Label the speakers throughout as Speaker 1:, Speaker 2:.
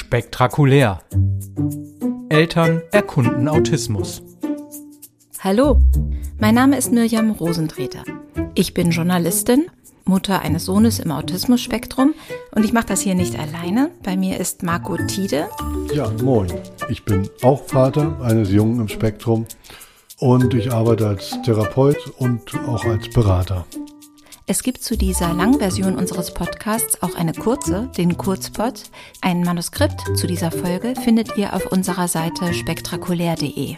Speaker 1: Spektrakulär. Eltern erkunden Autismus.
Speaker 2: Hallo, mein Name ist Mirjam Rosentreter. Ich bin Journalistin, Mutter eines Sohnes im Autismus-Spektrum und ich mache das hier nicht alleine. Bei mir ist Marco Tiede.
Speaker 3: Ja, moin. Ich bin auch Vater eines Jungen im Spektrum und ich arbeite als Therapeut und auch als Berater.
Speaker 2: Es gibt zu dieser Langversion unseres Podcasts auch eine kurze, den Kurzpod. Ein Manuskript zu dieser Folge findet ihr auf unserer Seite spektrakulär.de.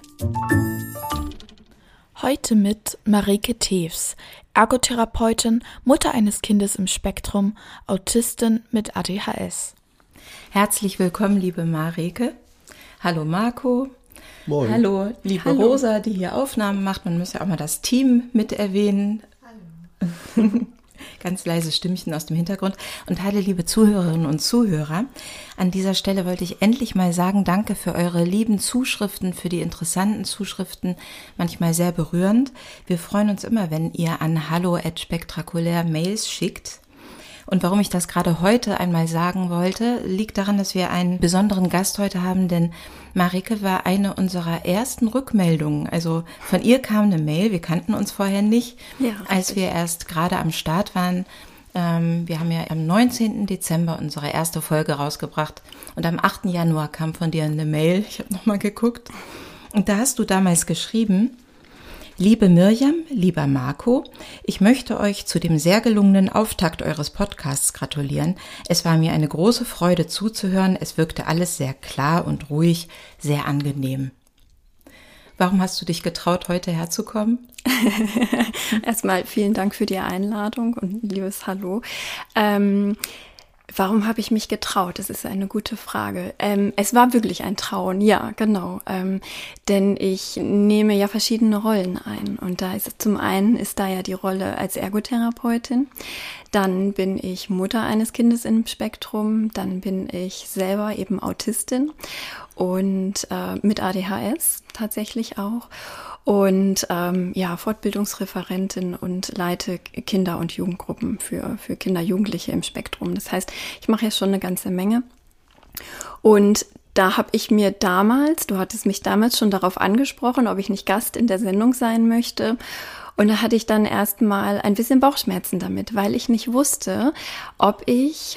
Speaker 4: Heute mit Marike Tews, Ergotherapeutin, Mutter eines Kindes im Spektrum, Autistin mit ADHS.
Speaker 2: Herzlich willkommen, liebe Marike. Hallo Marco.
Speaker 3: Moin.
Speaker 2: Hallo, liebe Rosa, die hier Aufnahmen macht. Man muss ja auch mal das Team mit erwähnen. Hallo. Ganz leise Stimmchen aus dem Hintergrund. Und hallo, liebe Zuhörerinnen und Zuhörer. An dieser Stelle wollte ich endlich mal sagen, danke für eure lieben Zuschriften, für die interessanten Zuschriften, manchmal sehr berührend. Wir freuen uns immer, wenn ihr an hallo@spektrakulär Mails schickt. Und warum ich das gerade heute einmal sagen wollte, liegt daran, dass wir einen besonderen Gast heute haben, denn Marike war eine unserer ersten Rückmeldungen. Also von ihr kam eine Mail, wir kannten uns vorher nicht, als wir erst gerade am Start waren. Wir haben ja am 19. Dezember unsere erste Folge rausgebracht und am 8. Januar kam von dir eine Mail, ich habe nochmal geguckt, und da hast du damals geschrieben: Liebe Mirjam, lieber Marco, ich möchte euch zu dem sehr gelungenen Auftakt eures Podcasts gratulieren. Es war mir eine große Freude zuzuhören. Es wirkte alles sehr klar und ruhig, sehr angenehm. Warum hast du dich getraut, heute herzukommen?
Speaker 5: Erstmal vielen Dank für die Einladung und liebes Hallo. Warum habe ich mich getraut? Das ist eine gute Frage. Es war wirklich ein Trauen, ja, genau. Denn ich nehme ja verschiedene Rollen ein. Und da ist zum einen ist da ja die Rolle als Ergotherapeutin. Dann bin ich Mutter eines Kindes im Spektrum. Dann bin ich selber eben Autistin und mit ADHS tatsächlich auch. Und Fortbildungsreferentin und leite Kinder- und Jugendgruppen für Kinder, Jugendliche im Spektrum. Das heißt, ich mache ja schon eine ganze Menge. Und da habe ich mir damals, du hattest mich damals schon darauf angesprochen, ob ich nicht Gast in der Sendung sein möchte. Und da hatte ich dann erstmal ein bisschen Bauchschmerzen damit, weil ich nicht wusste, ob ich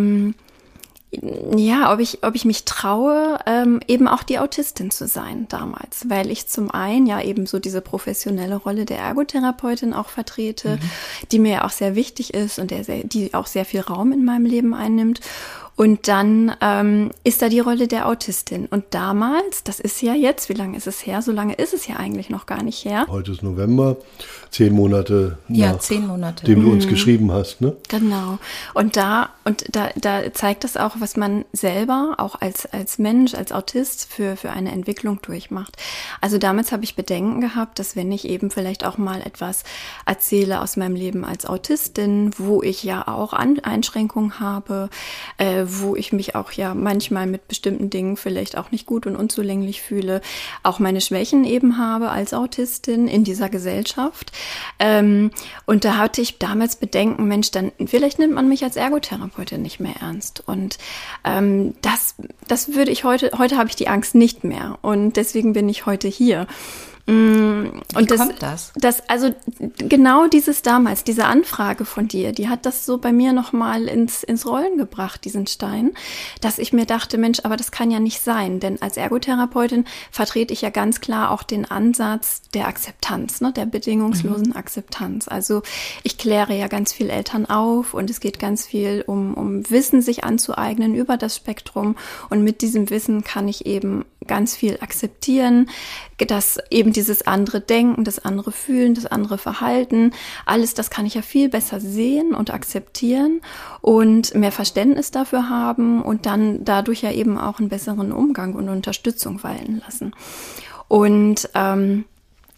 Speaker 5: mich traue, eben auch die Autistin zu sein damals, weil ich zum einen ja eben so diese professionelle Rolle der Ergotherapeutin auch vertrete, die mir ja auch sehr wichtig ist und die auch sehr viel Raum in meinem Leben einnimmt. Und dann ist da die Rolle der Autistin. Und damals, das ist ja jetzt, wie lange ist es her? So lange ist es ja eigentlich noch gar nicht her.
Speaker 3: Heute ist November, 10 Monate nach
Speaker 2: 10 Monate.
Speaker 3: Dem du uns geschrieben hast, ne?
Speaker 5: Genau. Und da zeigt das auch, was man selber auch als Mensch, als Autist für eine Entwicklung durchmacht. Also damals habe ich Bedenken gehabt, dass wenn ich eben vielleicht auch mal etwas erzähle aus meinem Leben als Autistin, wo ich ja auch Einschränkungen habe, wo ich mich auch ja manchmal mit bestimmten Dingen vielleicht auch nicht gut und unzulänglich fühle, auch meine Schwächen eben habe als Autistin in dieser Gesellschaft. Und da hatte ich damals Bedenken, Mensch, dann vielleicht nimmt man mich als Ergotherapeutin nicht mehr ernst. Und das würde ich heute habe ich die Angst nicht mehr. Und deswegen bin ich heute hier.
Speaker 2: Wie kommt das?
Speaker 5: Also genau diese Anfrage von dir, die hat das so bei mir nochmal ins Rollen gebracht, diesen Stein, dass ich mir dachte, Mensch, aber das kann ja nicht sein, denn als Ergotherapeutin vertrete ich ja ganz klar auch den Ansatz der Akzeptanz, ne, der bedingungslosen Akzeptanz. Also ich kläre ja ganz viel Eltern auf und es geht ganz viel um Wissen sich anzueignen über das Spektrum und mit diesem Wissen kann ich eben ganz viel akzeptieren, dass eben dieses andere Denken, das andere Fühlen, das andere Verhalten, alles das kann ich ja viel besser sehen und akzeptieren und mehr Verständnis dafür haben und dann dadurch ja eben auch einen besseren Umgang und Unterstützung walten lassen. Und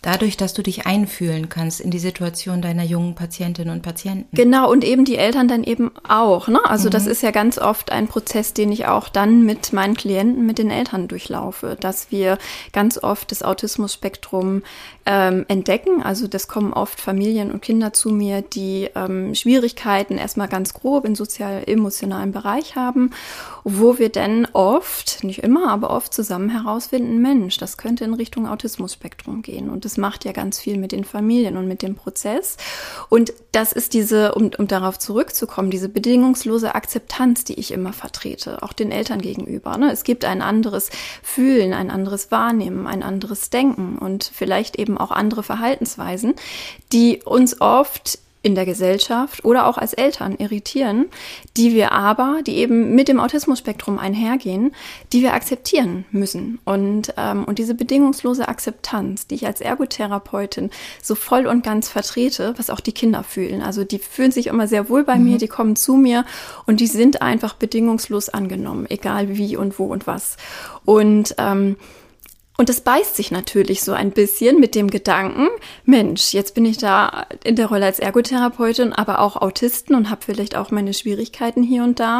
Speaker 2: Dadurch, dass du dich einfühlen kannst in die Situation deiner jungen Patientinnen und Patienten.
Speaker 5: Genau, und eben die Eltern dann eben auch, ne? Also das ist ja ganz oft ein Prozess, den ich auch dann mit meinen Klienten, mit den Eltern durchlaufe, dass wir ganz oft das Autismus-Spektrum entdecken. Also das kommen oft Familien und Kinder zu mir, die Schwierigkeiten erstmal ganz grob im sozial-emotionalen Bereich haben, wo wir dann oft, nicht immer, aber oft zusammen herausfinden, Mensch, das könnte in Richtung Autismus-Spektrum gehen. Und das macht ja ganz viel mit den Familien und mit dem Prozess. Und das ist diese, um darauf zurückzukommen, diese bedingungslose Akzeptanz, die ich immer vertrete, auch den Eltern gegenüber. Ne? Es gibt ein anderes Fühlen, ein anderes Wahrnehmen, ein anderes Denken und vielleicht eben auch andere Verhaltensweisen, die uns oft in der Gesellschaft oder auch als Eltern irritieren, die eben mit dem Autismus-Spektrum einhergehen, die wir akzeptieren müssen. Und diese bedingungslose Akzeptanz, die ich als Ergotherapeutin so voll und ganz vertrete, was auch die Kinder fühlen. Also die fühlen sich immer sehr wohl bei mir, die kommen zu mir und die sind einfach bedingungslos angenommen, egal wie und wo und was. Und das beißt sich natürlich so ein bisschen mit dem Gedanken, Mensch, jetzt bin ich da in der Rolle als Ergotherapeutin, aber auch Autisten und habe vielleicht auch meine Schwierigkeiten hier und da.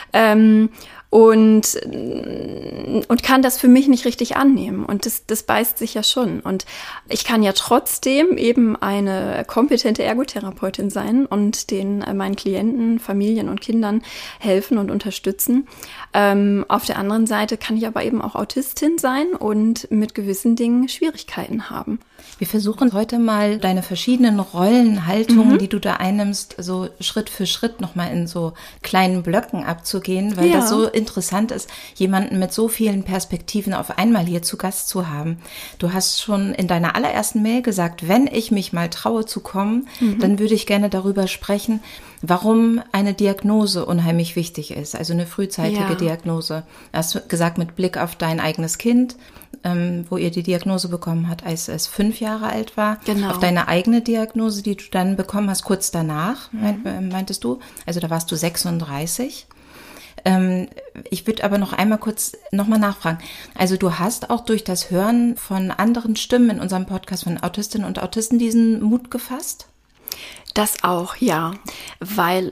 Speaker 5: Und kann das für mich nicht richtig annehmen. Und das beißt sich ja schon. Und ich kann ja trotzdem eben eine kompetente Ergotherapeutin sein und meinen Klienten, Familien und Kindern helfen und unterstützen. Auf der anderen Seite kann ich aber eben auch Autistin sein und mit gewissen Dingen Schwierigkeiten haben.
Speaker 2: Wir versuchen heute mal deine verschiedenen Rollenhaltungen, die du da einnimmst, so Schritt für Schritt nochmal in so kleinen Blöcken abzugehen, weil das so interessant ist, jemanden mit so vielen Perspektiven auf einmal hier zu Gast zu haben. Du hast schon in deiner allerersten Mail gesagt, wenn ich mich mal traue zu kommen, dann würde ich gerne darüber sprechen, warum eine Diagnose unheimlich wichtig ist, also eine frühzeitige Diagnose. Du hast gesagt, mit Blick auf dein eigenes Kind, wo ihr die Diagnose bekommen habt, als es 5 Jahre alt war. Genau. Auf deine eigene Diagnose, die du dann bekommen hast, kurz danach, meintest du, also da warst du 36. Ich würde aber noch einmal kurz nochmal nachfragen. Also du hast auch durch das Hören von anderen Stimmen in unserem Podcast von Autistinnen und Autisten diesen Mut gefasst?
Speaker 5: Das auch, ja, weil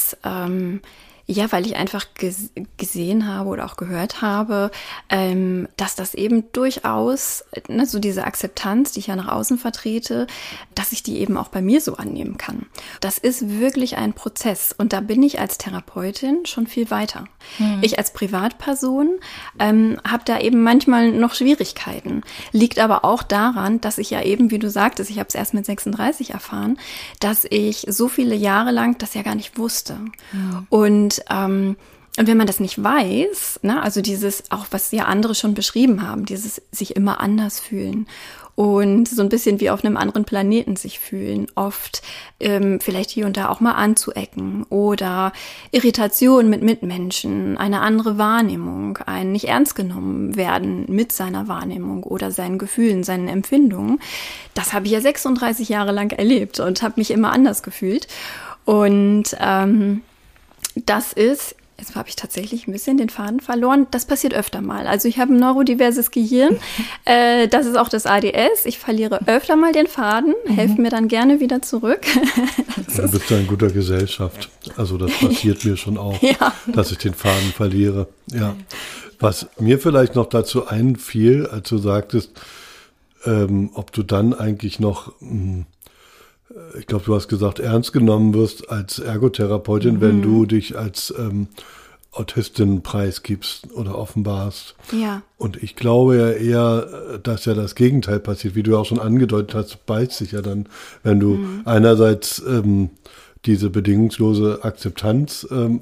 Speaker 5: ich einfach gesehen habe oder auch gehört habe, dass das eben durchaus, so diese Akzeptanz, die ich ja nach außen vertrete, dass ich die eben auch bei mir so annehmen kann. Das ist wirklich ein Prozess und da bin ich als Therapeutin schon viel weiter. Ich als Privatperson habe da eben manchmal noch Schwierigkeiten. Liegt aber auch daran, dass ich ja eben, wie du sagtest, ich habe es erst mit 36 erfahren, dass ich so viele Jahre lang das ja gar nicht wusste. Und wenn man das nicht weiß, also dieses, auch was ja andere schon beschrieben haben, dieses sich immer anders fühlen und so ein bisschen wie auf einem anderen Planeten sich fühlen, oft vielleicht hier und da auch mal anzuecken oder Irritation mit Mitmenschen, eine andere Wahrnehmung, ein nicht ernst genommen werden mit seiner Wahrnehmung oder seinen Gefühlen, seinen Empfindungen. Das habe ich ja 36 Jahre lang erlebt und habe mich immer anders gefühlt. Und das ist, jetzt habe ich tatsächlich ein bisschen den Faden verloren, das passiert öfter mal. Also ich habe ein neurodiverses Gehirn, das ist auch das ADS, ich verliere öfter mal den Faden, helft mir dann gerne wieder zurück.
Speaker 3: Du bist ja in guter Gesellschaft, also das passiert mir schon auch, dass ich den Faden verliere. Ja. Was mir vielleicht noch dazu einfiel, als du sagtest, ob du dann eigentlich noch... Ich glaube, du hast gesagt, ernst genommen wirst als Ergotherapeutin, wenn du dich als Autistin preisgibst oder offenbarst.
Speaker 5: Ja.
Speaker 3: Und ich glaube ja eher, dass ja das Gegenteil passiert, wie du auch schon angedeutet hast, beißt sich ja dann, wenn du einerseits diese bedingungslose Akzeptanz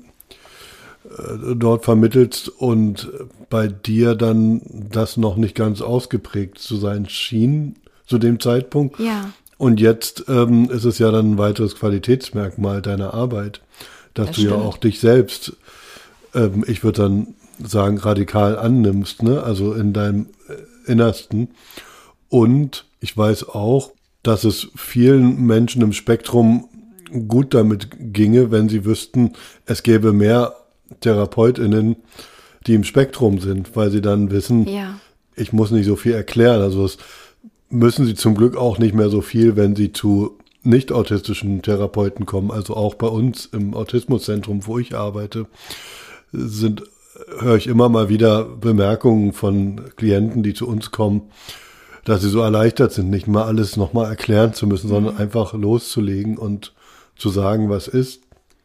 Speaker 3: dort vermittelst und bei dir dann das noch nicht ganz ausgeprägt zu sein schien zu dem Zeitpunkt.
Speaker 5: Ja.
Speaker 3: Und jetzt ist es ja dann ein weiteres Qualitätsmerkmal deiner Arbeit, dass du ja auch dich selbst, ich würde dann sagen, radikal annimmst, ne? Also in deinem Innersten. Und ich weiß auch, dass es vielen Menschen im Spektrum gut damit ginge, wenn sie wüssten, es gäbe mehr TherapeutInnen, die im Spektrum sind, weil sie dann wissen, ich muss nicht so viel erklären. Also es müssen sie zum Glück auch nicht mehr so viel, wenn sie zu nicht-autistischen Therapeuten kommen. Also auch bei uns im Autismuszentrum, wo ich arbeite, höre ich immer mal wieder Bemerkungen von Klienten, die zu uns kommen, dass sie so erleichtert sind, nicht mal alles nochmal erklären zu müssen, sondern einfach loszulegen und zu sagen, was ist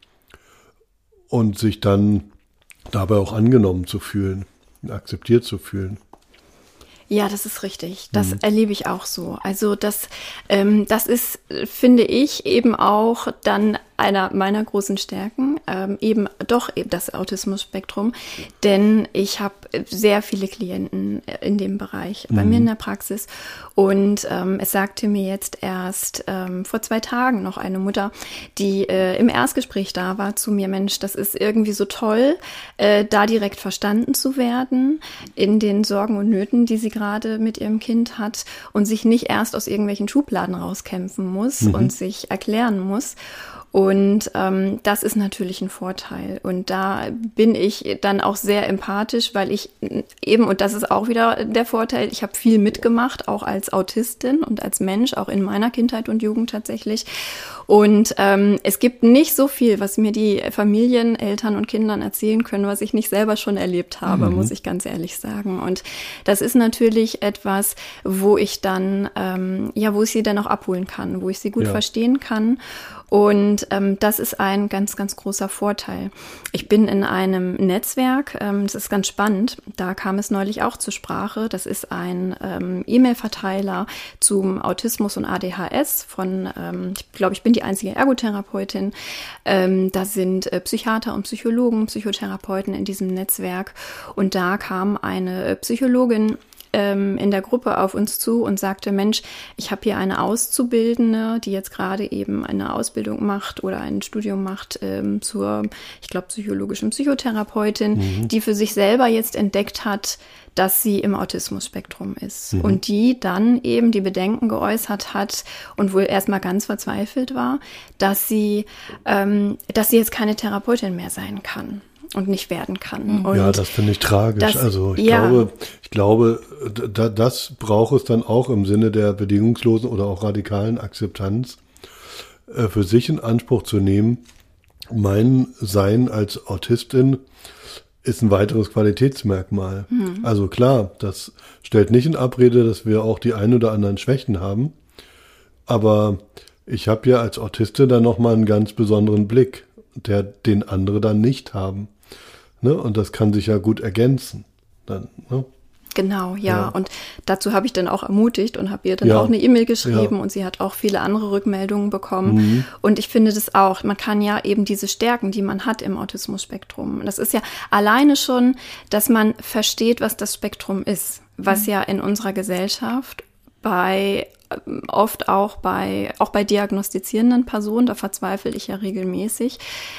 Speaker 3: und sich dann dabei auch angenommen zu fühlen, akzeptiert zu fühlen.
Speaker 5: Ja, das ist richtig. Das erlebe ich auch so. Also das ist, finde ich, eben auch dann einer meiner großen Stärken, eben das Autismus-Spektrum, denn ich habe sehr viele Klienten in dem Bereich bei mir in der Praxis und es sagte mir jetzt erst vor 2 Tagen noch eine Mutter, die im Erstgespräch da war, zu mir, Mensch, das ist irgendwie so toll, da direkt verstanden zu werden in den Sorgen und Nöten, die sie gerade mit ihrem Kind hat und sich nicht erst aus irgendwelchen Schubladen rauskämpfen muss und sich erklären muss. Und das ist natürlich ein Vorteil. Und da bin ich dann auch sehr empathisch, weil ich eben, und das ist auch wieder der Vorteil, ich habe viel mitgemacht, auch als Autistin und als Mensch, auch in meiner Kindheit und Jugend tatsächlich. Und es gibt nicht so viel, was mir die Familien, Eltern und Kindern erzählen können, was ich nicht selber schon erlebt habe, muss ich ganz ehrlich sagen. Und das ist natürlich etwas, wo ich dann, wo ich sie dann auch abholen kann, wo ich sie gut verstehen kann. Und das ist ein ganz, ganz großer Vorteil. Ich bin in einem Netzwerk, das ist ganz spannend, da kam es neulich auch zur Sprache. Das ist ein E-Mail-Verteiler zum Autismus und ADHS von, ich glaube, ich bin die einzige Ergotherapeutin. Da sind Psychiater und Psychologen, Psychotherapeuten in diesem Netzwerk. Und da kam eine Psychologin in der Gruppe auf uns zu und sagte, Mensch, ich habe hier eine Auszubildende, die jetzt gerade eben eine Ausbildung macht oder ein Studium macht zur, ich glaube, psychologischen Psychotherapeutin, die für sich selber jetzt entdeckt hat, dass sie im Autismus-Spektrum ist und die dann eben die Bedenken geäußert hat und wohl erstmal ganz verzweifelt war, dass sie jetzt keine Therapeutin mehr sein kann und nicht werden kann. Und
Speaker 3: ja, das finde ich tragisch. Ich glaube, das braucht es dann auch im Sinne der bedingungslosen oder auch radikalen Akzeptanz, für sich in Anspruch zu nehmen. Mein Sein als Autistin ist ein weiteres Qualitätsmerkmal. Also klar, das stellt nicht in Abrede, dass wir auch die ein oder anderen Schwächen haben. Aber ich habe ja als Autistin dann nochmal einen ganz besonderen Blick, den andere dann nicht haben. Ne? Und das kann sich ja gut ergänzen. Dann, ne?
Speaker 5: Genau, ja. Und dazu habe ich dann auch ermutigt und habe ihr dann auch eine E-Mail geschrieben und sie hat auch viele andere Rückmeldungen bekommen. Und ich finde das auch, man kann ja eben diese Stärken, die man hat im Autismus-Spektrum, das ist ja alleine schon, dass man versteht, was das Spektrum ist, was ja in unserer Gesellschaft oft auch bei diagnostizierenden Personen, da verzweifle ich ja regelmäßig.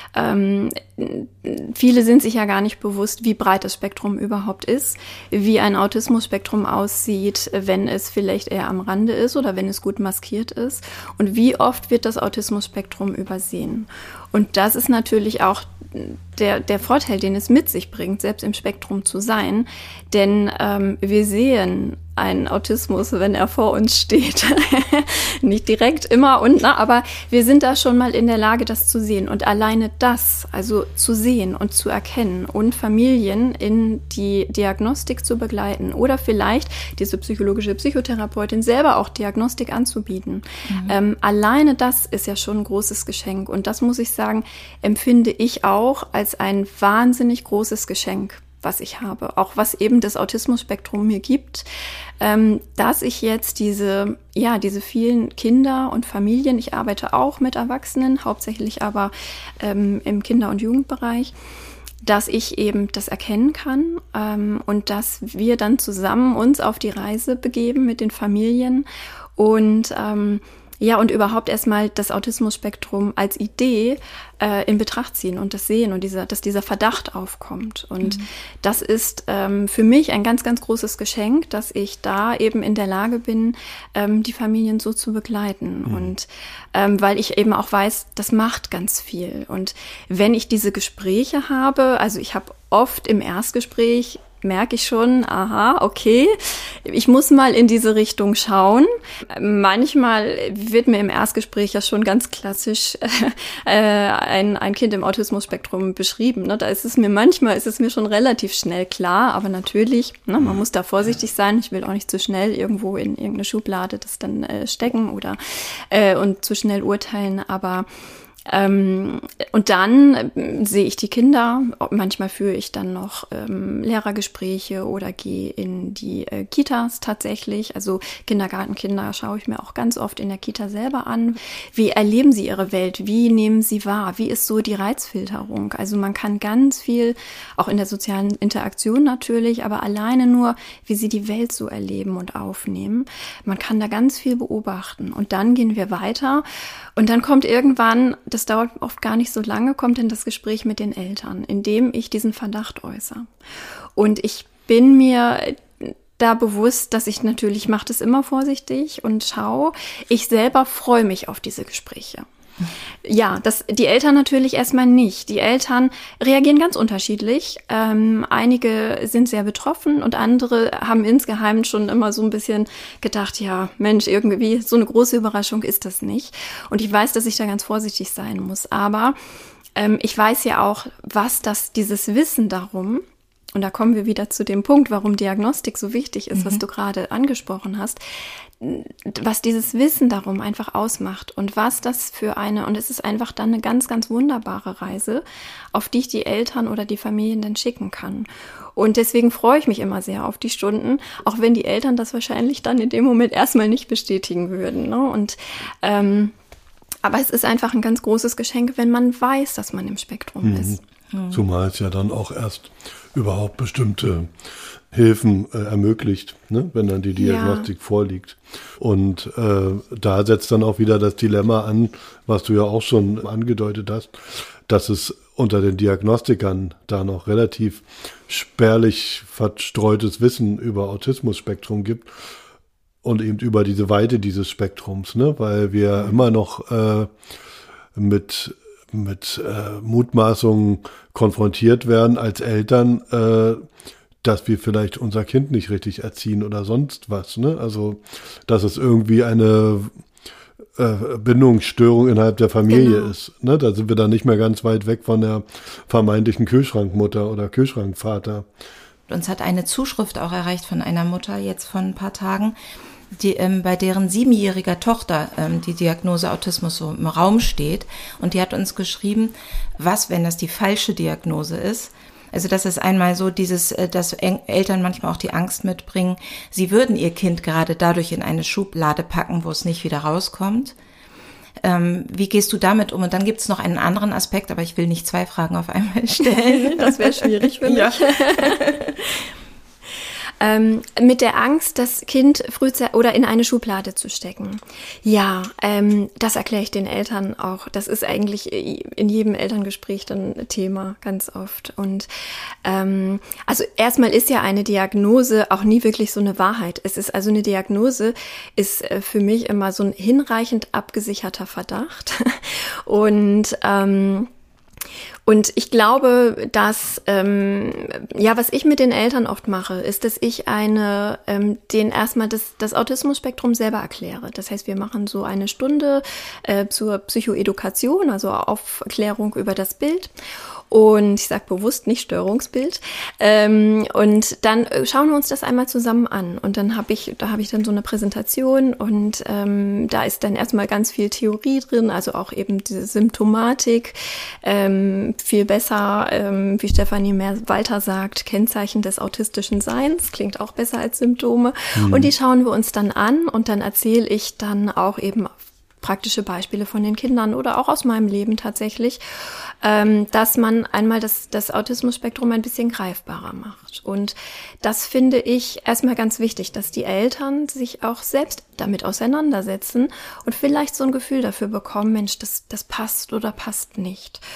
Speaker 5: Viele sind sich ja gar nicht bewusst, wie breit das Spektrum überhaupt ist, wie ein Autismus-Spektrum aussieht, wenn es vielleicht eher am Rande ist oder wenn es gut maskiert ist und wie oft wird das Autismus-Spektrum übersehen. Und das ist natürlich auch der Vorteil, den es mit sich bringt, selbst im Spektrum zu sein, denn wir sehen einen Autismus, wenn er vor uns steht. Nicht direkt immer aber wir sind da schon mal in der Lage, das zu sehen. Und alleine das, also zu sehen und zu erkennen und Familien in die Diagnostik zu begleiten oder vielleicht diese psychologische Psychotherapeutin selber auch Diagnostik anzubieten. Alleine das ist ja schon ein großes Geschenk. Und das, muss ich sagen, empfinde ich auch als ein wahnsinnig großes Geschenk, was ich habe, auch was eben das Autismus-Spektrum mir gibt, dass ich jetzt diese vielen Kinder und Familien, ich arbeite auch mit Erwachsenen, hauptsächlich aber im Kinder- und Jugendbereich, dass ich eben das erkennen kann und dass wir dann zusammen uns auf die Reise begeben mit den Familien und und überhaupt erstmal das Autismus-Spektrum als Idee in Betracht ziehen und das sehen und dass dieser Verdacht aufkommt. Und das ist für mich ein ganz, ganz großes Geschenk, dass ich da eben in der Lage bin, die Familien so zu begleiten. Und weil ich eben auch weiß, das macht ganz viel. Und wenn ich diese Gespräche habe, also ich habe oft im Erstgespräch merke ich schon, aha, okay, ich muss mal in diese Richtung schauen. Manchmal wird mir im Erstgespräch ja schon ganz klassisch ein Kind im Autismus-Spektrum beschrieben. Ne? Da ist es mir schon relativ schnell klar, aber natürlich, ne, man muss da vorsichtig sein. Ich will auch nicht zu schnell irgendwo in irgendeine Schublade das dann stecken oder und zu schnell urteilen, aber und dann sehe ich die Kinder, manchmal führe ich dann noch Lehrergespräche oder gehe in die Kitas tatsächlich, also Kindergartenkinder schaue ich mir auch ganz oft in der Kita selber an. Wie erleben sie ihre Welt? Wie nehmen sie wahr? Wie ist so die Reizfilterung? Also man kann ganz viel, auch in der sozialen Interaktion natürlich, aber alleine nur, wie sie die Welt so erleben und aufnehmen. Man kann da ganz viel beobachten und dann gehen wir weiter und dann kommt irgendwann, das dauert oft gar nicht so lange, kommt dann das Gespräch mit den Eltern, in dem ich diesen Verdacht äußere. Und ich bin mir da bewusst, dass ich natürlich, mache das immer vorsichtig und schaue. Ich selber freue mich auf diese Gespräche. Ja, die Eltern natürlich erstmal nicht. Die Eltern reagieren ganz unterschiedlich. Einige sind sehr betroffen und andere haben insgeheim schon immer so ein bisschen gedacht, ja, Mensch, irgendwie so eine große Überraschung ist das nicht. Und ich weiß, dass ich da ganz vorsichtig sein muss. Aber ich weiß ja auch, dieses Wissen darum, und da kommen wir wieder zu dem Punkt, warum Diagnostik so wichtig ist, was du gerade angesprochen hast, was dieses Wissen darum einfach ausmacht und was das und es ist einfach dann eine ganz, ganz wunderbare Reise, auf die ich die Eltern oder die Familien dann schicken kann. Und deswegen freue ich mich immer sehr auf die Stunden, auch wenn die Eltern das wahrscheinlich dann in dem Moment erstmal nicht bestätigen würden, ne? Und aber es ist einfach ein ganz großes Geschenk, wenn man weiß, dass man im Spektrum ist.
Speaker 3: Zumal es ja dann auch erst überhaupt bestimmte Hilfen ermöglicht, ne, wenn dann die Diagnostik vorliegt. Und da setzt dann auch wieder das Dilemma an, was du ja auch schon angedeutet hast, dass es unter den Diagnostikern da noch relativ spärlich verstreutes Wissen über Autismus-Spektrum gibt und eben über diese Weite dieses Spektrums, ne, weil wir immer noch mit Mutmaßungen konfrontiert werden als Eltern, dass wir vielleicht unser Kind nicht richtig erziehen oder sonst was, ne? Also, dass es irgendwie eine Bindungsstörung innerhalb der Familie ist, ne? Da sind wir dann nicht mehr ganz weit weg von der vermeintlichen Kühlschrankmutter oder Kühlschrankvater.
Speaker 2: Uns hat eine Zuschrift auch erreicht von einer Mutter jetzt vor ein paar Tagen, bei deren 7-jähriger Tochter die Diagnose Autismus so im Raum steht. Und die hat uns geschrieben, was, wenn das die falsche Diagnose ist. Also das ist einmal so dass Eltern manchmal auch die Angst mitbringen, sie würden ihr Kind gerade dadurch in eine Schublade packen, wo es nicht wieder rauskommt. Wie gehst du damit um? Und dann gibt es noch einen anderen Aspekt, aber ich will nicht 2 Fragen auf einmal stellen.
Speaker 5: Das wäre schwierig für mich. Ja. Mit der Angst, das Kind frühzeitig oder in eine Schublade zu stecken. Ja, das erkläre ich den Eltern auch. Das ist eigentlich in jedem Elterngespräch dann Thema, ganz oft. Und also erstmal ist ja eine Diagnose auch nie wirklich so eine Wahrheit. Es ist also eine Diagnose ist für mich immer so ein hinreichend abgesicherter Verdacht. Und ich glaube, dass, was ich mit den Eltern oft mache, ist, dass ich denen erstmal das Autismus-Spektrum selber erkläre. Das heißt, wir machen so eine Stunde zur Psychoedukation, also Aufklärung über das Bild. Und ich sage bewusst nicht Störungsbild. Und dann schauen wir uns das einmal zusammen an. Und dann habe ich dann so eine Präsentation und da ist dann erstmal ganz viel Theorie drin, also auch eben diese Symptomatik, viel besser, wie Stefanie Meyer-Walter sagt, Kennzeichen des autistischen Seins, klingt auch besser als Symptome. Und die schauen wir uns dann an und dann erzähle ich dann auch eben praktische Beispiele von den Kindern oder auch aus meinem Leben tatsächlich, dass man einmal das Autismus-Spektrum ein bisschen greifbarer macht. Und das finde ich erstmal ganz wichtig, dass die Eltern sich auch selbst damit auseinandersetzen und vielleicht so ein Gefühl dafür bekommen, Mensch, das passt oder passt nicht.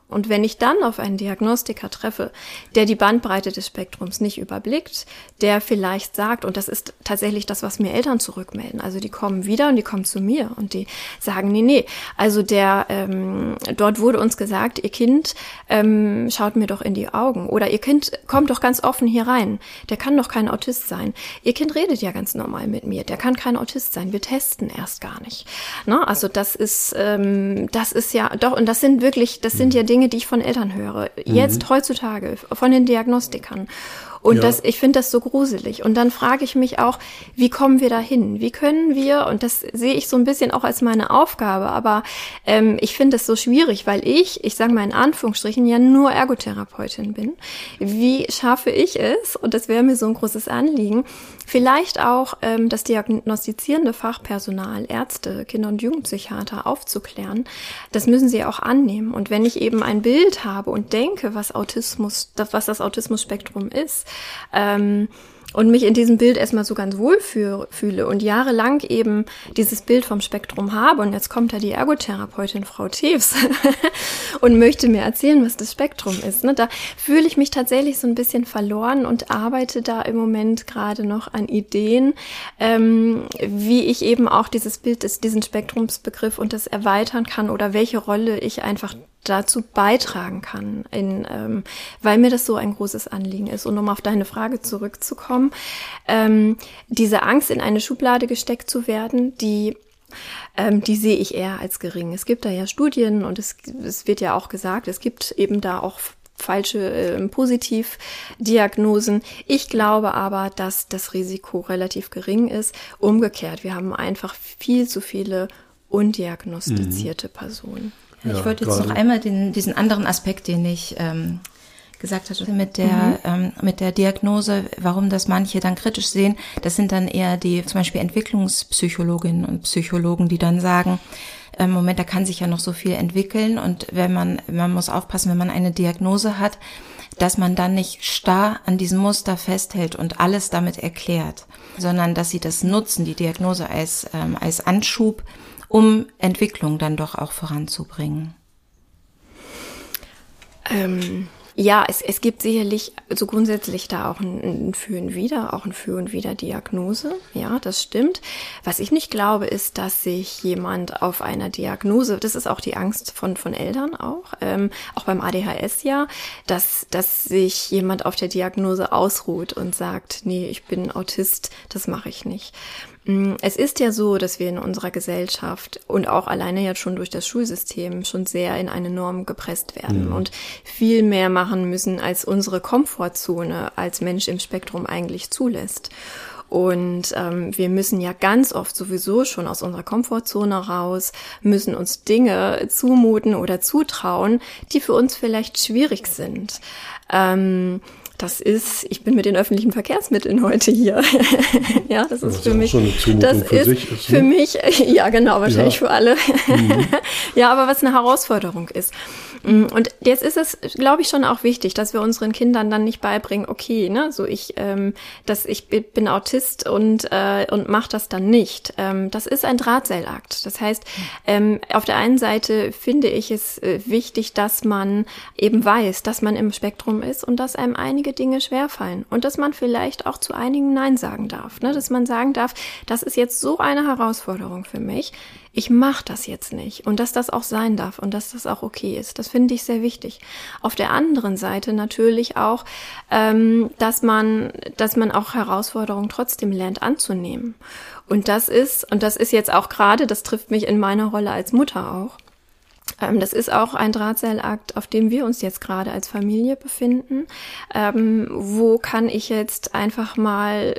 Speaker 5: Und wenn ich dann auf einen Diagnostiker treffe, der die Bandbreite des Spektrums nicht überblickt, der vielleicht sagt, und das ist tatsächlich das, was mir Eltern zurückmelden, also die kommen wieder und die kommen zu mir und die sagen, nee, also dort wurde uns gesagt, ihr Kind schaut mir doch in die Augen oder ihr Kind kommt doch ganz offen hier rein, der kann doch kein Autist sein. Ihr Kind redet ja ganz normal mit mir, der kann kein Autist sein, wir testen erst gar nicht. Ne? Also das ist ja doch, und das sind ja Dinge, die ich von Eltern höre, jetzt heutzutage, von den Diagnostikern. Und ich finde das so gruselig. Und dann frage ich mich auch, wie kommen wir dahin? Wie können wir, und das sehe ich so ein bisschen auch als meine Aufgabe, aber ich finde es so schwierig, weil ich sage mal in Anführungsstrichen, ja nur Ergotherapeutin bin. Wie schaffe ich es, und das wäre mir so ein großes Anliegen, vielleicht auch das diagnostizierende Fachpersonal, Ärzte, Kinder- und Jugendpsychiater aufzuklären. Das müssen sie auch annehmen. Und wenn ich eben ein Bild habe und denke, was das Autismusspektrum ist, und mich in diesem Bild erstmal so ganz wohl fühle und jahrelang eben dieses Bild vom Spektrum habe, und jetzt kommt da die Ergotherapeutin Frau Tews und möchte mir erzählen, was das Spektrum ist. Ne? Da fühle ich mich tatsächlich so ein bisschen verloren und arbeite da im Moment gerade noch an Ideen, wie ich eben auch dieses Bild, diesen Spektrumsbegriff und das erweitern kann oder welche Rolle ich einfach dazu beitragen kann, weil mir das so ein großes Anliegen ist. Und um auf deine Frage zurückzukommen, diese Angst, in eine Schublade gesteckt zu werden, die sehe ich eher als gering. Es gibt da ja Studien und es wird ja auch gesagt, es gibt eben da auch falsche Positivdiagnosen. Ich glaube aber, dass das Risiko relativ gering ist. Umgekehrt, wir haben einfach viel zu viele undiagnostizierte Personen.
Speaker 2: Ich wollte jetzt noch einmal diesen anderen Aspekt, den ich gesagt hatte mit der Diagnose, warum das manche dann kritisch sehen, das sind dann eher die zum Beispiel Entwicklungspsychologinnen und Psychologen, die dann sagen, Moment, da kann sich ja noch so viel entwickeln, und man muss aufpassen, wenn man eine Diagnose hat, dass man dann nicht starr an diesem Muster festhält und alles damit erklärt, sondern dass sie das nutzen, die Diagnose als Anschub, um Entwicklung dann doch auch voranzubringen.
Speaker 5: Ja, es gibt sicherlich so grundsätzlich da auch ein Für und Wider Diagnose. Ja, das stimmt. Was ich nicht glaube, ist, dass sich jemand auf einer Diagnose, das ist auch die Angst von Eltern auch beim ADHS ja, dass sich jemand auf der Diagnose ausruht und sagt, nee, ich bin Autist, das mache ich nicht. Es ist ja so, dass wir in unserer Gesellschaft und auch alleine jetzt schon durch das Schulsystem schon sehr in eine Norm gepresst werden und viel mehr machen müssen, als unsere Komfortzone als Mensch im Spektrum eigentlich zulässt. Und wir müssen ja ganz oft sowieso schon aus unserer Komfortzone raus, müssen uns Dinge zumuten oder zutrauen, die für uns vielleicht schwierig sind. Ich bin mit den öffentlichen Verkehrsmitteln heute hier. Ja, das ist für mich, für mich, ja genau, wahrscheinlich für alle. Ja, aber was eine Herausforderung ist. Und jetzt ist es, glaube ich, schon auch wichtig, dass wir unseren Kindern dann nicht beibringen, okay, ne, so ich bin Autist und mache das dann nicht. Das ist ein Drahtseilakt. Das heißt, auf der einen Seite finde ich es wichtig, dass man eben weiß, dass man im Spektrum ist und dass einem einige Dinge schwerfallen und dass man vielleicht auch zu einigen Nein sagen darf, ne? Dass man sagen darf, das ist jetzt so eine Herausforderung für mich, ich mache das jetzt nicht, und dass das auch sein darf und dass das auch okay ist. Das finde ich sehr wichtig. Auf der anderen Seite natürlich auch, dass man auch Herausforderungen trotzdem lernt anzunehmen. Und das ist jetzt auch gerade, das trifft mich in meiner Rolle als Mutter auch. Das ist auch ein Drahtseilakt, auf dem wir uns jetzt gerade als Familie befinden. Wo kann ich jetzt einfach mal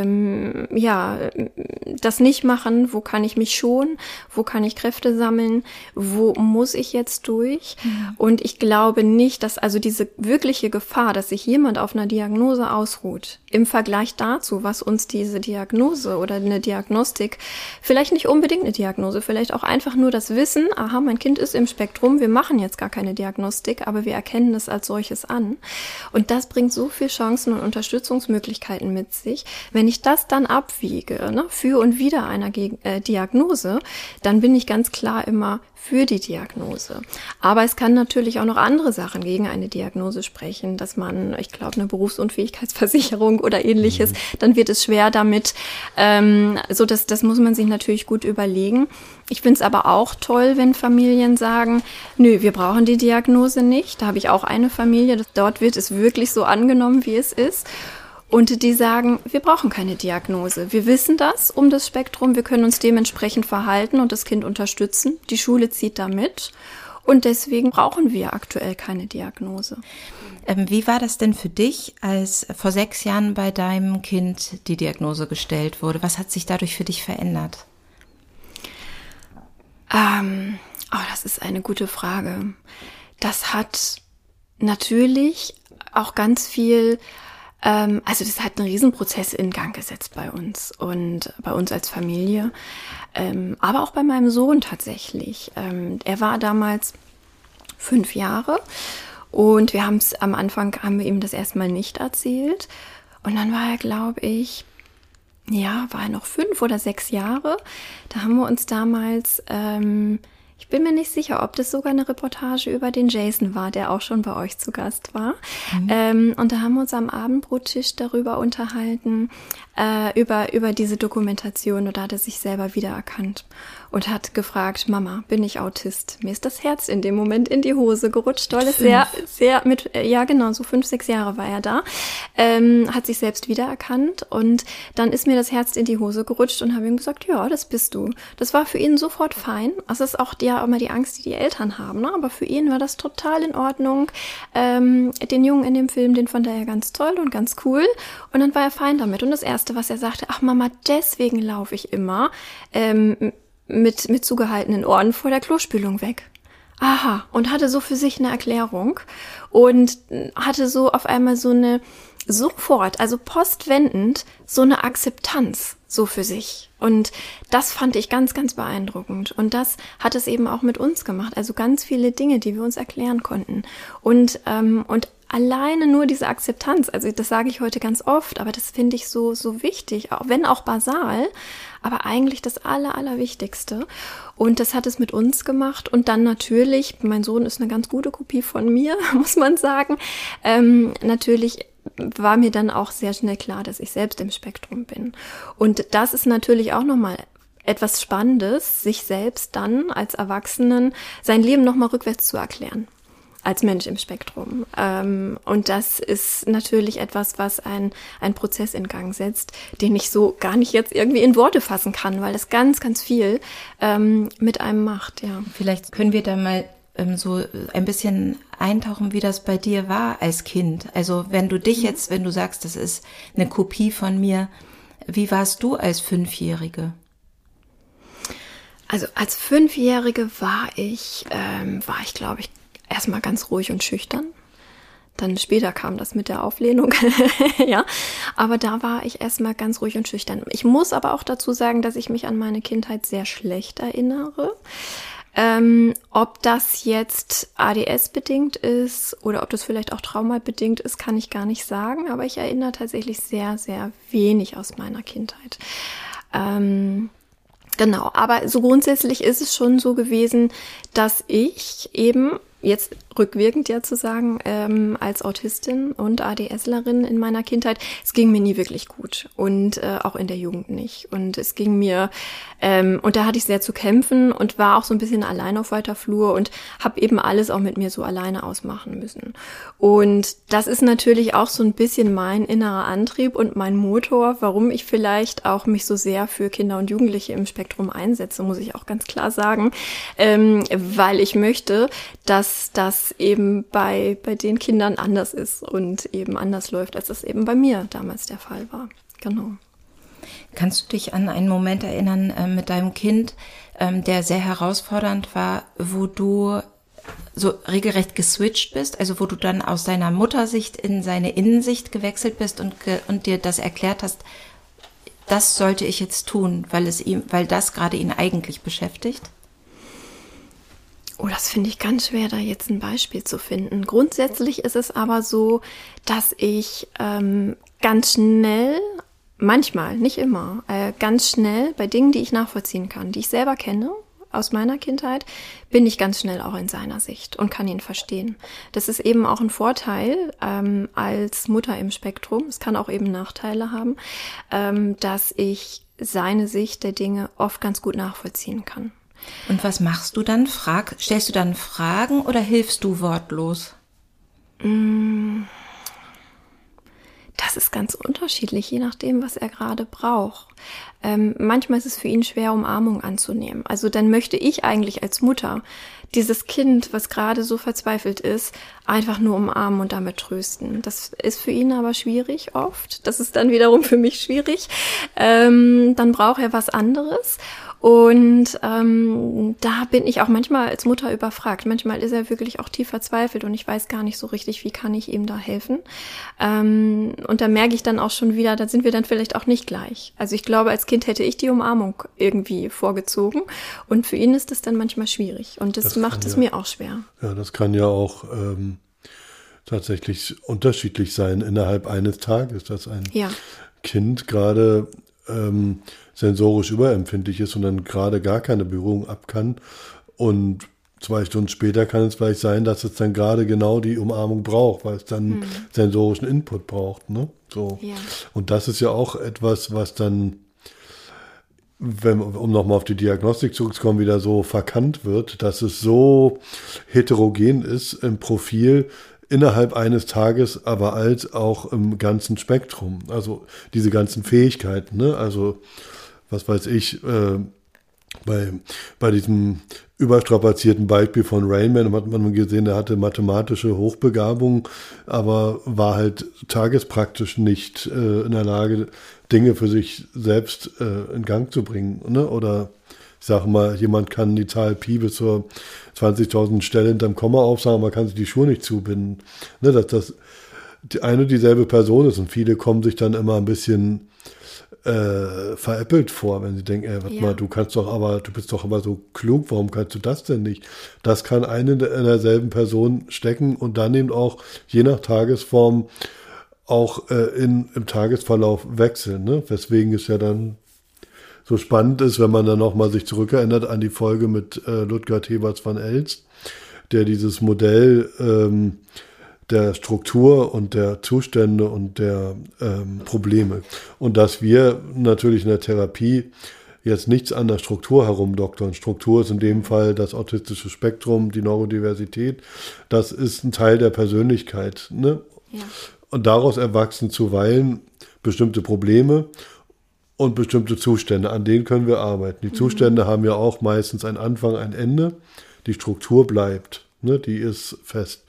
Speaker 5: das nicht machen? Wo kann ich mich schonen? Wo kann ich Kräfte sammeln? Wo muss ich jetzt durch? Und ich glaube nicht, dass also diese wirkliche Gefahr, dass sich jemand auf einer Diagnose ausruht, im Vergleich dazu, was uns diese Diagnose oder eine Diagnostik, vielleicht nicht unbedingt eine Diagnose, vielleicht auch einfach nur das Wissen, aha, mein Kind ist im Spektrum, wir machen jetzt gar keine Diagnostik, aber wir erkennen es als solches an. Und das bringt so viel Chancen und Unterstützungsmöglichkeiten mit sich. Wenn ich das dann abwiege, ne, für und wider einer Diagnose, dann bin ich ganz klar immer für die Diagnose. Aber es kann natürlich auch noch andere Sachen gegen eine Diagnose sprechen, dass man, ich glaube, eine Berufsunfähigkeitsversicherung oder ähnliches, dann wird es schwer damit. So, das muss man sich natürlich gut überlegen. Ich finde es aber auch toll, wenn Familien sagen, nö, wir brauchen die Diagnose nicht. Da habe ich auch eine Familie, dort wird es wirklich so angenommen, wie es ist. Und die sagen, wir brauchen keine Diagnose. Wir wissen das um das Spektrum, wir können uns dementsprechend verhalten und das Kind unterstützen. Die Schule zieht da mit und deswegen brauchen wir aktuell keine Diagnose.
Speaker 2: Wie war das denn für dich, als vor 6 Jahren bei deinem Kind die Diagnose gestellt wurde? Was hat sich dadurch für dich verändert?
Speaker 5: Das ist eine gute Frage. Das hat natürlich auch ganz viel... das hat einen Riesenprozess in Gang gesetzt bei uns und bei uns als Familie, aber auch bei meinem Sohn tatsächlich. Er war damals 5 Jahre und wir haben es am Anfang, haben wir ihm das erstmal nicht erzählt und dann war er, glaube ich, war er noch 5 oder 6 Jahre. Da haben wir uns damals... ich bin mir nicht sicher, ob das sogar eine Reportage über den Jason war, der auch schon bei euch zu Gast war. Und da haben wir uns am Abendbrottisch darüber unterhalten, über diese Dokumentation. Und da hat er sich selber wiedererkannt und hat gefragt, Mama, bin ich Autist? Mir ist das Herz in dem Moment in die Hose gerutscht, weil es so 5, 6 Jahre war er da, hat sich selbst wiedererkannt und dann ist mir das Herz in die Hose gerutscht und habe ihm gesagt, ja, das bist du. Das war für ihn sofort fein. Das ist auch immer die Angst, die die Eltern haben, ne? Aber für ihn war das total in Ordnung. Den Jungen in dem Film, den fand er ja ganz toll und ganz cool und dann war er fein damit. Und das Erste, was er sagte, ach Mama, deswegen laufe ich immer mit zugehaltenen Ohren vor der Klospülung weg. Aha, und hatte so für sich eine Erklärung und hatte so auf einmal sofort, postwendend, so eine Akzeptanz so für sich. Und das fand ich ganz, ganz beeindruckend. Und das hat es eben auch mit uns gemacht. Also ganz viele Dinge, die wir uns erklären konnten. Und alleine nur diese Akzeptanz, also das sage ich heute ganz oft, aber das finde ich so wichtig, auch wenn auch basal, aber eigentlich das Allerwichtigste. Und das hat es mit uns gemacht. Und dann natürlich, mein Sohn ist eine ganz gute Kopie von mir, muss man sagen, natürlich war mir dann auch sehr schnell klar, dass ich selbst im Spektrum bin. Und das ist natürlich auch nochmal etwas Spannendes, sich selbst dann als Erwachsenen sein Leben nochmal rückwärts zu erklären. Als Mensch im Spektrum. Und das ist natürlich etwas, was ein Prozess in Gang setzt, den ich so gar nicht jetzt irgendwie in Worte fassen kann, weil das ganz, ganz viel mit einem macht, ja.
Speaker 2: Vielleicht können wir da mal so ein bisschen eintauchen, wie das bei dir war als Kind. Also wenn du wenn du sagst, das ist eine Kopie von mir, wie warst du als 5-Jährige?
Speaker 5: Also als 5-Jährige war ich, glaube ich, erstmal ganz ruhig und schüchtern. Dann später kam das mit der Auflehnung, ja. Aber da war ich erstmal ganz ruhig und schüchtern. Ich muss aber auch dazu sagen, dass ich mich an meine Kindheit sehr schlecht erinnere. Ob das jetzt ADS-bedingt ist oder ob das vielleicht auch traumabedingt ist, kann ich gar nicht sagen. Aber ich erinnere tatsächlich sehr, sehr wenig aus meiner Kindheit. Genau, aber so grundsätzlich ist es schon so gewesen, dass ich eben, jetzt rückwirkend ja zu sagen, als Autistin und ADSlerin in meiner Kindheit, es ging mir nie wirklich gut und auch in der Jugend nicht. Und es ging mir, und da hatte ich sehr zu kämpfen und war auch so ein bisschen allein auf weiter Flur und habe eben alles auch mit mir so alleine ausmachen müssen. Und das ist natürlich auch so ein bisschen mein innerer Antrieb und mein Motor, warum ich vielleicht auch mich so sehr für Kinder und Jugendliche im Spektrum einsetze, muss ich auch ganz klar sagen, weil ich möchte, dass das eben bei den Kindern anders ist und eben anders läuft, als das eben bei mir damals der Fall war. Genau.
Speaker 2: Kannst du dich an einen Moment erinnern mit deinem Kind, der sehr herausfordernd war, wo du so regelrecht geswitcht bist, also wo du dann aus deiner Muttersicht in seine Innensicht gewechselt bist und dir das erklärt hast, das sollte ich jetzt tun, weil das gerade ihn eigentlich beschäftigt?
Speaker 5: Oh, das finde ich ganz schwer, da jetzt ein Beispiel zu finden. Grundsätzlich ist es aber so, dass ich ganz schnell, manchmal, nicht immer, ganz schnell bei Dingen, die ich nachvollziehen kann, die ich selber kenne, aus meiner Kindheit, bin ich ganz schnell auch in seiner Sicht und kann ihn verstehen. Das ist eben auch ein Vorteil als Mutter im Spektrum. Es kann auch eben Nachteile haben, dass ich seine Sicht der Dinge oft ganz gut nachvollziehen kann.
Speaker 2: Und was machst du dann? Stellst du dann Fragen oder hilfst du wortlos?
Speaker 5: Das ist ganz unterschiedlich, je nachdem, was er gerade braucht. Manchmal ist es für ihn schwer, Umarmung anzunehmen. Also dann möchte ich eigentlich als Mutter dieses Kind, was gerade so verzweifelt ist, einfach nur umarmen und damit trösten. Das ist für ihn aber schwierig oft. Das ist dann wiederum für mich schwierig. Dann braucht er was anderes. Und da bin ich auch manchmal als Mutter überfragt. Manchmal ist er wirklich auch tief verzweifelt und ich weiß gar nicht so richtig, wie kann ich ihm da helfen. Und da merke ich dann auch schon wieder, da sind wir dann vielleicht auch nicht gleich. Also ich glaube, als Kind hätte ich die Umarmung irgendwie vorgezogen und für ihn ist das dann manchmal schwierig und das macht es mir auch schwer. Ja,
Speaker 3: das kann ja auch tatsächlich unterschiedlich sein innerhalb eines Tages, dass ein Kind gerade sensorisch überempfindlich ist und dann gerade gar keine Berührung ab kann. Und 2 Stunden später kann es vielleicht sein, dass es dann gerade genau die Umarmung braucht, weil es dann sensorischen Input braucht. Ne? So. Ja. Und das ist ja auch etwas, was dann, um nochmal auf die Diagnostik zurückzukommen, wieder so verkannt wird, dass es so heterogen ist im Profil, innerhalb eines Tages, aber als auch im ganzen Spektrum. Also diese ganzen Fähigkeiten, ne? Also was weiß ich, bei diesem überstrapazierten Beispiel von Rain Man hat man gesehen, er hatte mathematische Hochbegabung, aber war halt tagespraktisch nicht in der Lage, Dinge für sich selbst in Gang zu bringen. Ne? Oder ich sage mal, jemand kann die Zahl Pi bis zur 20.000 Stelle hinterm Komma aufsagen, man kann sich die Schuhe nicht zubinden. Ne, dass das die eine und dieselbe Person ist und viele kommen sich dann immer ein bisschen veräppelt vor, wenn sie denken, warte mal, du bist doch aber so klug, warum kannst du das denn nicht? Das kann eine in derselben Person stecken und dann eben auch je nach Tagesform auch im Tagesverlauf wechseln. Ne? Weswegen es ja dann so spannend ist, wenn man dann nochmal sich zurückerinnert an die Folge mit Ludger Teberts van Elst, der dieses Modell der Struktur und der Zustände und der Probleme. Und dass wir natürlich in der Therapie jetzt nichts an der Struktur herumdoktern. Struktur ist in dem Fall das autistische Spektrum, die Neurodiversität. Das ist ein Teil der Persönlichkeit. Ne? Ja. Und daraus erwachsen zuweilen bestimmte Probleme und bestimmte Zustände, an denen können wir arbeiten. Die Zustände haben ja auch meistens einen Anfang, ein Ende. Die Struktur bleibt, ne? Die ist fest.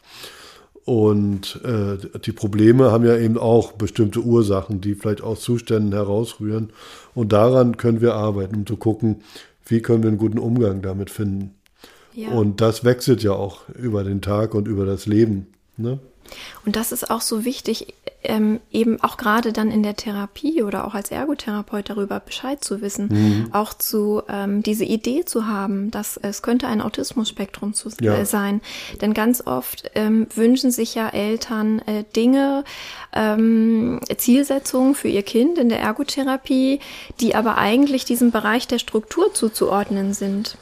Speaker 3: Und die Probleme haben ja eben auch bestimmte Ursachen, die vielleicht aus Zuständen herausrühren. Und daran können wir arbeiten, um zu gucken, wie können wir einen guten Umgang damit finden. Ja. Und das wechselt ja auch über den Tag und über das Leben, ne?
Speaker 5: Und das ist auch so wichtig, eben auch gerade dann in der Therapie oder auch als Ergotherapeut darüber Bescheid zu wissen, auch diese Idee zu haben, dass es könnte ein Autismus-Spektrum sein. Denn ganz oft wünschen sich ja Eltern Dinge, Zielsetzungen für ihr Kind in der Ergotherapie, die aber eigentlich diesem Bereich der Struktur zuzuordnen sind.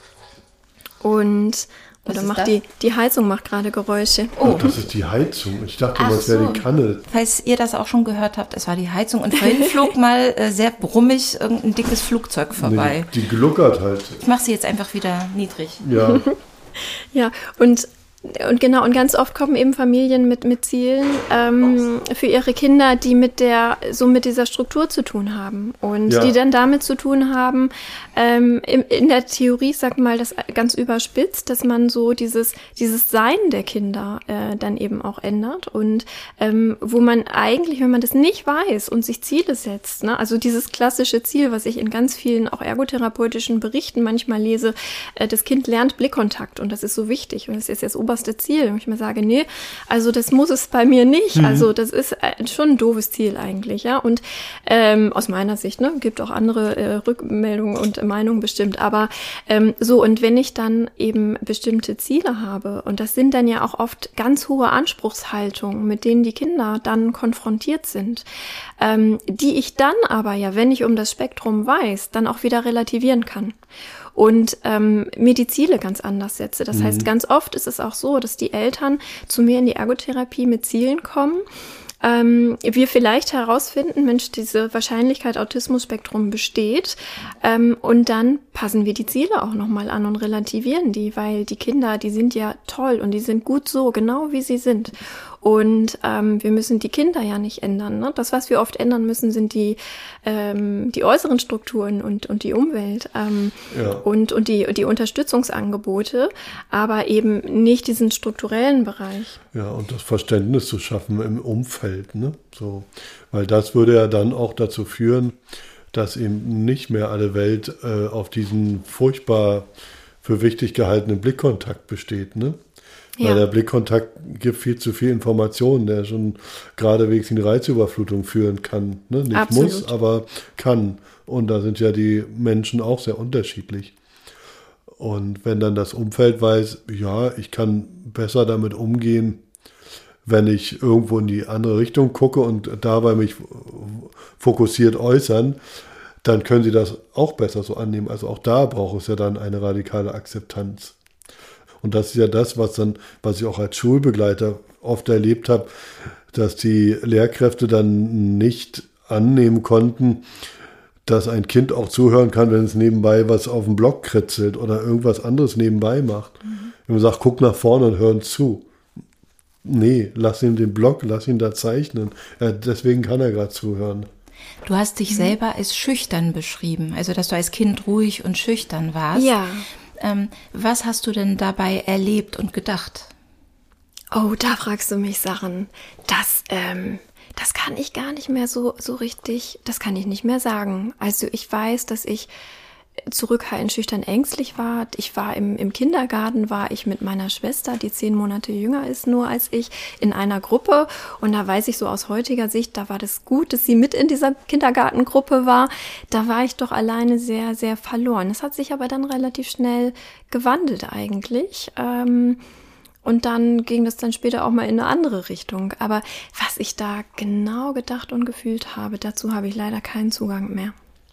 Speaker 5: Oder die Heizung macht gerade Geräusche.
Speaker 3: Oh, das ist die Heizung. Ich dachte, das wäre die Kanne.
Speaker 2: Falls ihr das auch schon gehört habt, es war die Heizung. Und vorhin flog mal sehr brummig irgendein dickes Flugzeug vorbei.
Speaker 3: Nee, die gluckert halt.
Speaker 2: Ich mache sie jetzt einfach wieder niedrig.
Speaker 3: Ja.
Speaker 5: Ja, und genau, und ganz oft kommen eben Familien mit Zielen für ihre Kinder, die mit dieser Struktur zu tun haben und die dann damit zu tun haben, in der Theorie, sag mal, das ganz überspitzt, dass man so dieses Sein der Kinder dann eben auch ändert und wo man eigentlich, wenn man das nicht weiß und sich Ziele setzt, ne, also dieses klassische Ziel, was ich in ganz vielen auch ergotherapeutischen Berichten manchmal lese, das Kind lernt Blickkontakt und das ist so wichtig und das ist jetzt oberste Ziel. Und ich mir sage, nee, also das muss es bei mir nicht. Also das ist schon ein doofes Ziel eigentlich, ja. Und aus meiner Sicht, ne, gibt auch andere Rückmeldungen und Meinungen bestimmt. Aber so, und wenn ich dann eben bestimmte Ziele habe, und das sind dann ja auch oft ganz hohe Anspruchshaltungen, mit denen die Kinder dann konfrontiert sind, die ich dann aber ja, wenn ich um das Spektrum weiß, dann auch wieder relativieren kann. Und mir die Ziele ganz anders setze. Das heißt, ganz oft ist es auch so, dass die Eltern zu mir in die Ergotherapie mit Zielen kommen. Wir vielleicht herausfinden, Mensch, diese Wahrscheinlichkeit Autismus-Spektrum besteht, und dann passen wir die Ziele auch nochmal an und relativieren die, weil die Kinder, die sind ja toll und die sind gut so, genau wie sie sind. Und wir müssen die Kinder ja nicht ändern. Ne? Das, was wir oft ändern müssen, sind die äußeren Strukturen und die Umwelt und die Unterstützungsangebote, aber eben nicht diesen strukturellen Bereich.
Speaker 3: Ja, und das Verständnis zu schaffen im Umfeld, ne? So, weil das würde ja dann auch dazu führen, dass eben nicht mehr alle Welt auf diesen furchtbar für wichtig gehaltenen Blickkontakt besteht, ne? Weil der Blickkontakt gibt viel zu viel Informationen, der schon geradewegs in die Reizüberflutung führen kann. Ne? Nicht
Speaker 5: Absolut.
Speaker 3: Muss, aber kann. Und da sind ja die Menschen auch sehr unterschiedlich. Und wenn dann das Umfeld weiß, ja, ich kann besser damit umgehen, wenn ich irgendwo in die andere Richtung gucke und dabei mich fokussiert äußern, dann können sie das auch besser so annehmen. Also auch da braucht es ja dann eine radikale Akzeptanz. Und das ist ja das, was ich auch als Schulbegleiter oft erlebt habe, dass die Lehrkräfte dann nicht annehmen konnten, dass ein Kind auch zuhören kann, wenn es nebenbei was auf dem Block kritzelt oder irgendwas anderes nebenbei macht. Wenn man sagt, guck nach vorne und hör zu. Nee, lass ihn den Block, lass ihn da zeichnen. Ja, deswegen kann er gerade zuhören.
Speaker 2: Du hast dich selber als schüchtern beschrieben, also dass du als Kind ruhig und schüchtern warst.
Speaker 5: Ja.
Speaker 2: Was hast du denn dabei erlebt und gedacht?
Speaker 5: Oh, da fragst du mich Sachen. Das kann ich gar nicht mehr so richtig, das kann ich nicht mehr sagen. Also ich weiß, dass ich zurückhaltend, schüchtern, ängstlich war. Ich war im Kindergarten, war ich mit meiner Schwester, die 10 Monate jünger ist nur als ich, in einer Gruppe. Und da weiß ich so aus heutiger Sicht, da war das gut, dass sie mit in dieser Kindergartengruppe war. Da war ich doch alleine sehr, sehr verloren. Das hat sich aber dann relativ schnell gewandelt eigentlich. Und dann ging das dann später auch mal in eine andere Richtung. Aber was ich da genau gedacht und gefühlt habe, dazu habe ich leider keinen Zugang mehr.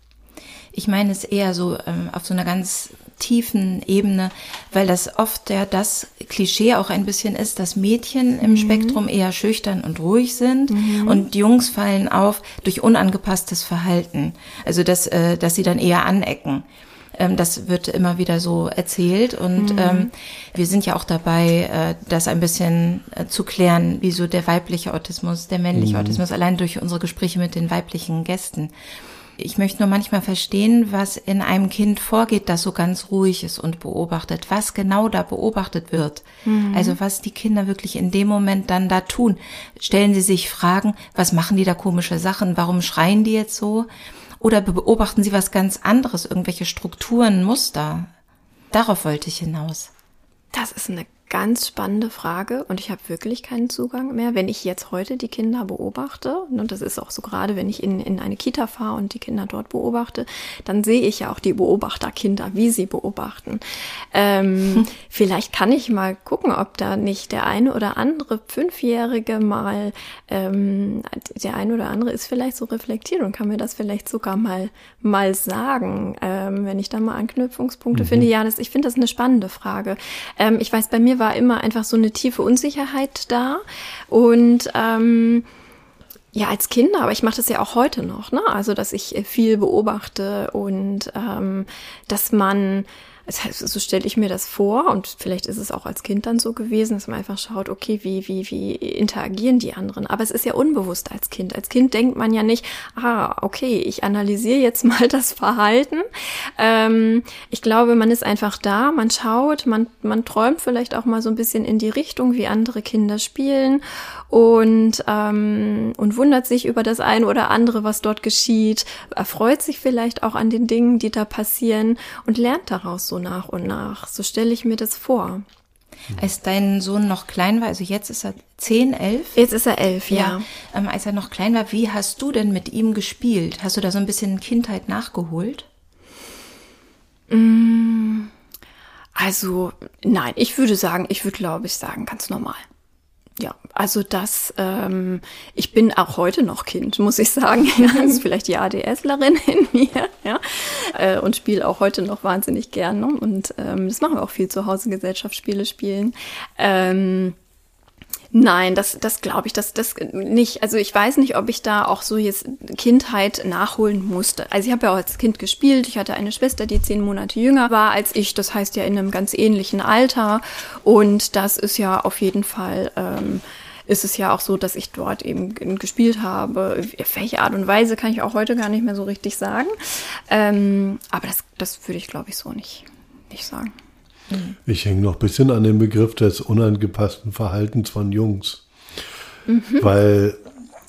Speaker 2: Ich meine es eher so auf so einer ganz tiefen Ebene, weil das oft ja das Klischee auch ein bisschen ist, dass Mädchen im Spektrum eher schüchtern und ruhig sind und Jungs fallen auf durch unangepasstes Verhalten. Also dass sie dann eher anecken. Das wird immer wieder so erzählt und wir sind ja auch dabei, das ein bisschen zu klären, wieso der weibliche Autismus, der männliche Autismus, allein durch unsere Gespräche mit den weiblichen Gästen. Ich möchte nur manchmal verstehen, was in einem Kind vorgeht, das so ganz ruhig ist und beobachtet, was genau da beobachtet wird. Also was die Kinder wirklich in dem Moment dann da tun. Stellen sie sich Fragen, was machen die da komische Sachen, warum schreien die jetzt so? Oder beobachten sie was ganz anderes, irgendwelche Strukturen, Muster? Darauf wollte ich hinaus.
Speaker 5: Das ist eine ganz spannende Frage und ich habe wirklich keinen Zugang mehr. Wenn ich jetzt heute die Kinder beobachte, und das ist auch so gerade, wenn ich in eine Kita fahre und die Kinder dort beobachte, dann sehe ich ja auch die Beobachterkinder, wie sie beobachten. Vielleicht kann ich mal gucken, ob da nicht der eine oder andere 5-Jährige mal, der eine oder andere ist vielleicht so reflektiert und kann mir das vielleicht sogar mal sagen, wenn ich da mal Anknüpfungspunkte finde. Ja, ich finde das eine spannende Frage. Ich weiß, bei mir war immer einfach so eine tiefe Unsicherheit da und ja, als Kinder, aber ich mache das ja auch heute noch, ne? Also, dass ich viel beobachte und dass man, so stelle ich mir das vor und vielleicht ist es auch als Kind dann so gewesen, dass man einfach schaut, okay, wie interagieren die anderen? Aber es ist ja unbewusst als Kind. Als Kind denkt man ja nicht, okay, ich analysiere jetzt mal das Verhalten. Ich glaube, man ist einfach da, man schaut, man träumt vielleicht auch mal so ein bisschen in die Richtung, wie andere Kinder spielen und wundert sich über das eine oder andere, was dort geschieht, erfreut sich vielleicht auch an den Dingen, die da passieren und lernt daraus so nach und nach. So stelle ich mir das vor.
Speaker 2: Als dein Sohn noch klein war, also jetzt ist er 10, 11?
Speaker 5: Jetzt ist er 11, ja.
Speaker 2: Als er noch klein war, wie hast du denn mit ihm gespielt? Hast du da so ein bisschen Kindheit nachgeholt?
Speaker 5: Also, nein, ich würde glaube ich sagen, ganz normal. Ja, also ich bin auch heute noch Kind, muss ich sagen. Das ist vielleicht die ADSlerin in mir, ja. Und spiele auch heute noch wahnsinnig gern. Ne? Und das machen wir auch viel zu Hause, Gesellschaftsspiele spielen. Nein, das glaube ich, das nicht. Also ich weiß nicht, ob ich da auch so jetzt Kindheit nachholen musste. Also ich habe ja auch als Kind gespielt. Ich hatte eine Schwester, die 10 Monate jünger war als ich. Das heißt ja in einem ganz ähnlichen Alter. Und das ist ja auf jeden Fall, ist es ja auch so, dass ich dort eben gespielt habe. Auf welche Art und Weise kann ich auch heute gar nicht mehr so richtig sagen. Aber das würde ich, glaube ich, so nicht sagen.
Speaker 3: Ich hänge noch ein bisschen an dem Begriff des unangepassten Verhaltens von Jungs. Weil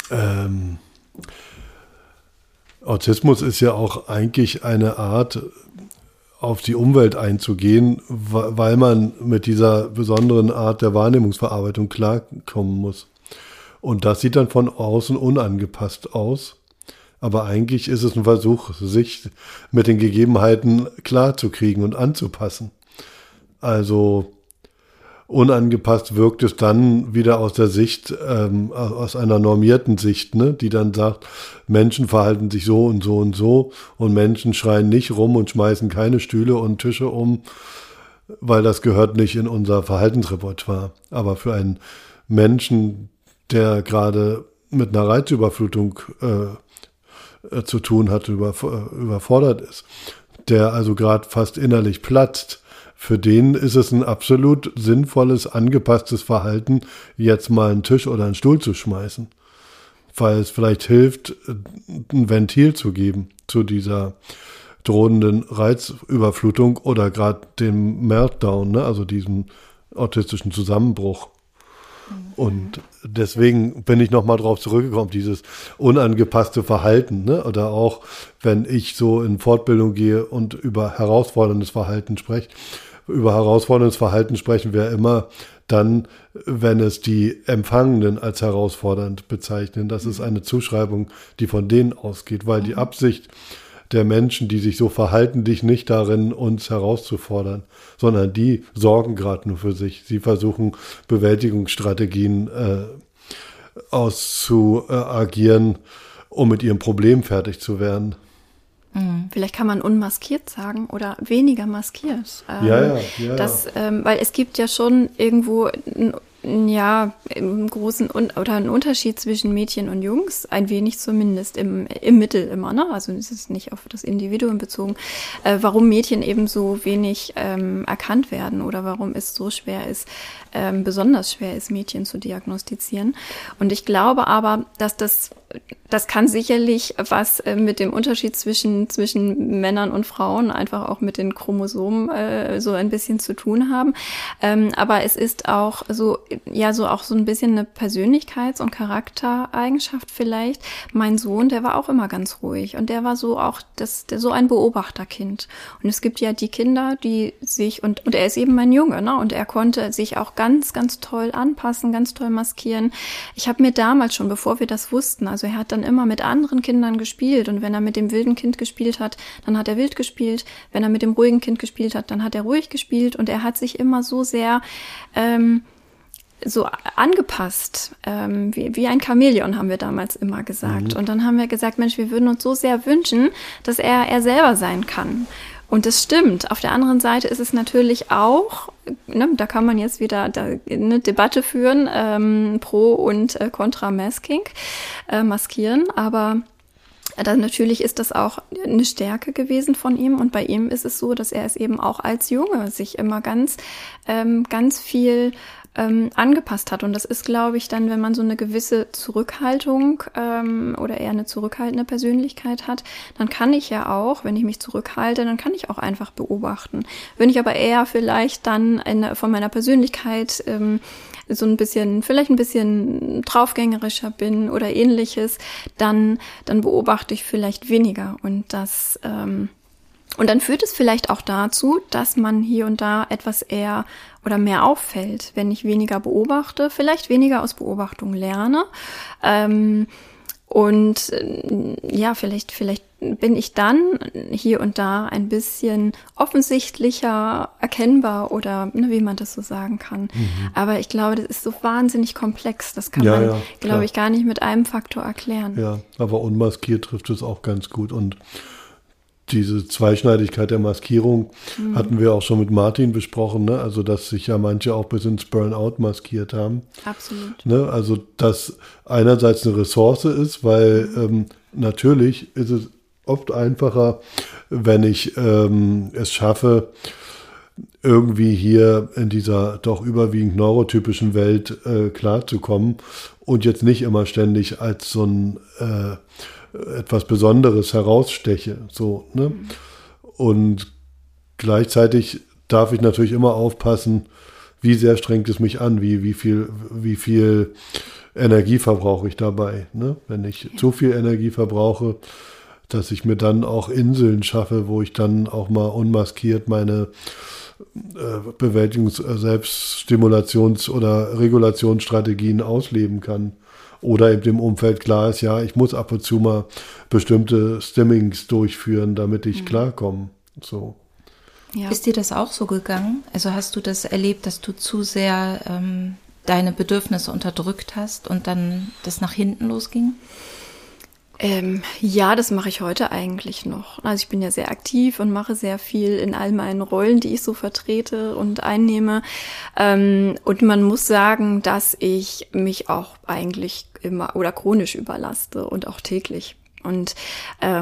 Speaker 3: Autismus ist ja auch eigentlich eine Art, auf die Umwelt einzugehen, weil man mit dieser besonderen Art der Wahrnehmungsverarbeitung klarkommen muss. Und das sieht dann von außen unangepasst aus. Aber eigentlich ist es ein Versuch, sich mit den Gegebenheiten klarzukriegen und anzupassen. Also unangepasst wirkt es dann wieder aus der Sicht, aus einer normierten Sicht, ne, die dann sagt, Menschen verhalten sich so und so und so und Menschen schreien nicht rum und schmeißen keine Stühle und Tische um, weil das gehört nicht in unser Verhaltensrepertoire. Aber für einen Menschen, der gerade mit einer Reizüberflutung zu tun hat, überfordert ist, der also gerade fast innerlich platzt, für den ist es ein absolut sinnvolles, angepasstes Verhalten, jetzt mal einen Tisch oder einen Stuhl zu schmeißen. Weil es vielleicht hilft, ein Ventil zu geben zu dieser drohenden Reizüberflutung oder gerade dem Meltdown, ne? Also diesem autistischen Zusammenbruch. Und deswegen bin ich nochmal drauf zurückgekommen, dieses unangepasste Verhalten, ne? Oder auch, wenn ich so in Fortbildung gehe und über herausforderndes Verhalten spreche. Über herausforderndes Verhalten sprechen wir immer dann, wenn es die Empfangenden als herausfordernd bezeichnen. Das ist eine Zuschreibung, die von denen ausgeht, weil die Absicht der Menschen, die sich so verhalten, liegt nicht darin, uns herauszufordern, sondern die sorgen gerade nur für sich. Sie versuchen, Bewältigungsstrategien auszuagieren, um mit ihrem Problem fertig zu werden.
Speaker 5: Vielleicht kann man unmaskiert sagen oder weniger maskiert. Weil es gibt ja schon irgendwo einen großen oder einen Unterschied zwischen Mädchen und Jungs, ein wenig zumindest im Mittel immer, ne? Also es ist nicht auf das Individuum bezogen, warum Mädchen eben so wenig erkannt werden oder warum es so schwer ist, besonders schwer ist, Mädchen zu diagnostizieren. Und ich glaube aber, dass das kann sicherlich was mit dem Unterschied zwischen Männern und Frauen, einfach auch mit den Chromosomen so ein bisschen zu tun haben. Aber es ist auch so ein bisschen eine Persönlichkeits- und Charaktereigenschaft vielleicht. Mein Sohn, der war auch immer ganz ruhig und der war so auch so ein Beobachterkind. Und es gibt ja die Kinder, die sich, und er ist eben mein Junge, ne? Und er konnte sich auch ganz, ganz toll anpassen, ganz toll maskieren. Ich habe mir damals schon, bevor wir das wussten, also er hat dann immer mit anderen Kindern gespielt und wenn er mit dem wilden Kind gespielt hat, dann hat er wild gespielt. Wenn er mit dem ruhigen Kind gespielt hat, dann hat er ruhig gespielt und er hat sich immer so sehr so angepasst, wie ein Chamäleon, haben wir damals immer gesagt. Und dann haben wir gesagt, Mensch, wir würden uns so sehr wünschen, dass er selber sein kann. Und das stimmt. Auf der anderen Seite ist es natürlich auch, ne, da kann man jetzt wieder eine Debatte führen, pro und contra maskieren, aber dann natürlich ist das auch eine Stärke gewesen von ihm und bei ihm ist es so, dass er es eben auch als Junge sich immer ganz viel angepasst hat. Und das ist, glaube ich, dann, wenn man so eine gewisse Zurückhaltung oder eher eine zurückhaltende Persönlichkeit hat, dann kann ich ja auch, wenn ich mich zurückhalte, dann kann ich auch einfach beobachten. Wenn ich aber eher vielleicht dann von meiner Persönlichkeit so vielleicht ein bisschen draufgängerischer bin oder ähnliches, dann beobachte ich vielleicht weniger. Und das Und dann führt es vielleicht auch dazu, dass man hier und da etwas eher oder mehr auffällt, wenn ich weniger beobachte, vielleicht weniger aus Beobachtung lerne. Vielleicht bin ich dann hier und da ein bisschen offensichtlicher erkennbar oder wie man das so sagen kann. Aber ich glaube, das ist so wahnsinnig komplex. Das kann man, glaube ich, gar nicht mit einem Faktor erklären.
Speaker 3: Ja, aber unmaskiert trifft es auch ganz gut. Und diese Zweischneidigkeit der Maskierung hatten wir auch schon mit Martin besprochen, ne? Also dass sich ja manche auch bis ins Burnout maskiert haben.
Speaker 5: Absolut.
Speaker 3: Ne? Also dass einerseits eine Ressource ist, weil natürlich ist es oft einfacher, wenn ich es schaffe, irgendwie hier in dieser doch überwiegend neurotypischen Welt klarzukommen und jetzt nicht immer ständig als so ein etwas Besonderes heraussteche. So, ne? Und gleichzeitig darf ich natürlich immer aufpassen, wie sehr strengt es mich an, wie viel Energie verbrauche ich dabei. Ne? Wenn ich zu viel Energie verbrauche, dass ich mir dann auch Inseln schaffe, wo ich dann auch mal unmaskiert meine Selbststimulations- oder Regulationsstrategien ausleben kann. Oder eben im Umfeld klar ist, ja, ich muss ab und zu mal bestimmte Stimmings durchführen, damit ich klarkomme. So.
Speaker 2: Ja. Ist dir das auch so gegangen? Also hast du das erlebt, dass du zu sehr deine Bedürfnisse unterdrückt hast und dann das nach hinten losging?
Speaker 5: Ja, das mache ich heute eigentlich noch. Also ich bin ja sehr aktiv und mache sehr viel in all meinen Rollen, die ich so vertrete und einnehme. Und man muss sagen, dass ich mich auch eigentlich immer oder chronisch überlaste und auch täglich. Und da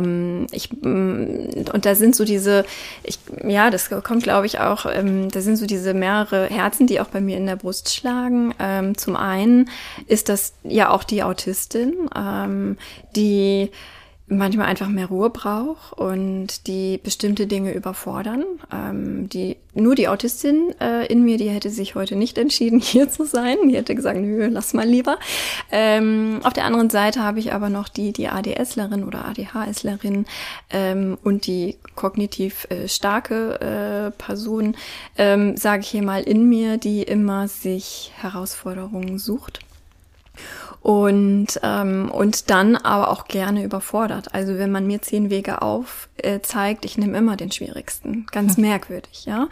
Speaker 5: sind so das kommt, glaube ich, auch, da sind so diese mehrere Herzen, die auch bei mir in der Brust schlagen. Zum einen ist das ja auch die Autistin, die manchmal einfach mehr Ruhe braucht und die bestimmte Dinge überfordern. Nur die Autistin in mir, die hätte sich heute nicht entschieden, hier zu sein. Die hätte gesagt, nö, lass mal lieber. Auf der anderen Seite habe ich aber noch die ADSlerin oder ADHSlerin und die kognitiv starke Person, sage ich hier mal, in mir, die immer sich Herausforderungen sucht. Und dann aber auch gerne überfordert. Also wenn man mir 10 Wege zeigt, ich nehme immer den schwierigsten. Ganz merkwürdig, ja.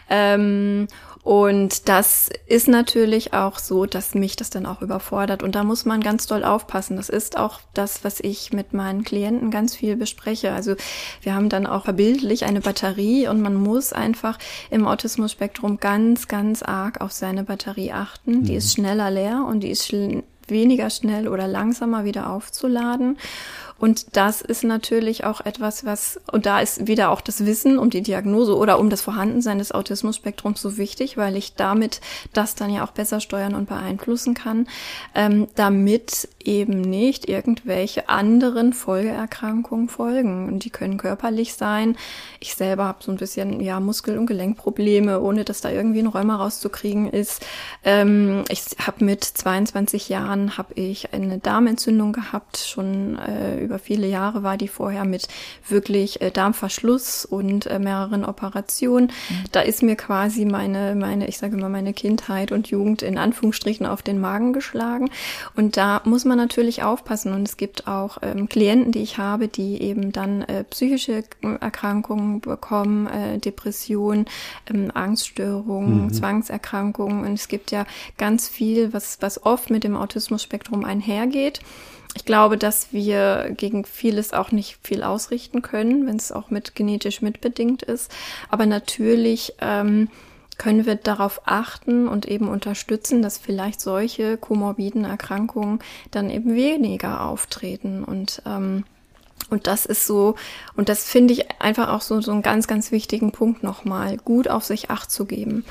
Speaker 5: Und das ist natürlich auch so, dass mich das dann auch überfordert. Und da muss man ganz doll aufpassen. Das ist auch das, was ich mit meinen Klienten ganz viel bespreche. Also wir haben dann auch verbildlich eine Batterie und man muss einfach im Autismus-Spektrum ganz, ganz arg auf seine Batterie achten. Die ist schneller leer und die ist weniger schnell oder langsamer wieder aufzuladen. Und das ist natürlich auch etwas, und da ist wieder auch das Wissen um die Diagnose oder um das Vorhandensein des Autismus-Spektrums so wichtig, weil ich damit das dann ja auch besser steuern und beeinflussen kann, damit eben nicht irgendwelche anderen Folgeerkrankungen folgen. Und die können körperlich sein. Ich selber habe so ein bisschen Muskel- und Gelenkprobleme, ohne dass da irgendwie ein Rheuma rauszukriegen ist. Ich habe mit 22 Jahren eine Darmentzündung gehabt, schon über viele Jahre war die vorher mit wirklich Darmverschluss und mehreren Operationen. Da ist mir quasi meine Kindheit und Jugend in Anführungsstrichen auf den Magen geschlagen. Und da muss man natürlich aufpassen. Und es gibt auch Klienten, die ich habe, die eben dann psychische Erkrankungen bekommen, Depressionen, Angststörungen, Zwangserkrankungen. Und es gibt ja ganz viel, was oft mit dem Autismus-Spektrum einhergeht. Ich glaube, dass wir gegen vieles auch nicht viel ausrichten können, wenn es auch genetisch mitbedingt ist. Aber natürlich können wir darauf achten und eben unterstützen, dass vielleicht solche komorbiden Erkrankungen dann eben weniger auftreten. Und das ist so, und das finde ich einfach auch so einen ganz, ganz wichtigen Punkt nochmal, gut auf sich Acht zu geben.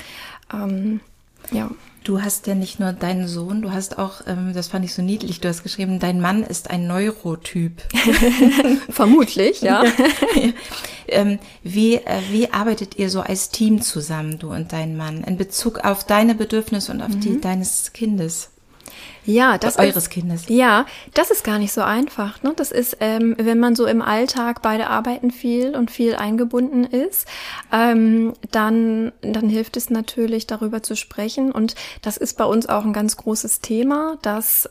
Speaker 2: Du hast ja nicht nur deinen Sohn, du hast auch, das fand ich so niedlich, du hast geschrieben, dein Mann ist ein Neurotyp.
Speaker 5: Vermutlich, ja.
Speaker 2: Wie arbeitet ihr so als Team zusammen, du und dein Mann, in Bezug auf deine Bedürfnisse und auf die deines Kindes?
Speaker 5: Ja, das
Speaker 2: eures Kindes.
Speaker 5: Ja, das ist gar nicht so einfach. Ne? Das ist, wenn man so im Alltag beide arbeiten viel und viel eingebunden ist, dann hilft es natürlich, darüber zu sprechen. Und das ist bei uns auch ein ganz großes Thema, dass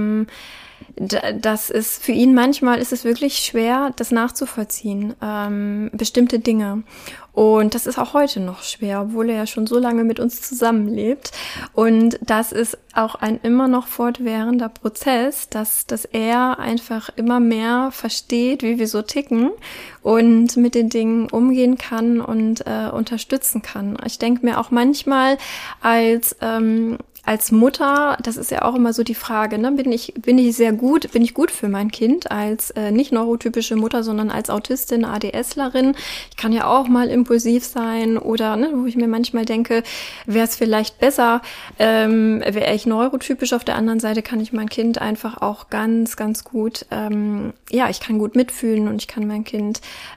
Speaker 5: das ist für ihn manchmal ist es wirklich schwer, das nachzuvollziehen, bestimmte Dinge. Und das ist auch heute noch schwer, obwohl er ja schon so lange mit uns zusammenlebt. Und das ist auch ein immer noch fortwährender Prozess, dass er einfach immer mehr versteht, wie wir so ticken und mit den Dingen umgehen kann und unterstützen kann. Ich denke mir auch manchmal als Mutter, das ist ja auch immer so die Frage, ne? Bin ich gut für mein Kind als nicht neurotypische Mutter, sondern als Autistin, ADSlerin. Ich kann ja auch mal impulsiv sein oder, ne, wo ich mir manchmal denke, wäre es vielleicht besser, wäre ich neurotypisch. Auf der anderen Seite kann ich mein Kind einfach auch ganz, ganz gut, ich kann gut mitfühlen und ich kann mein Kind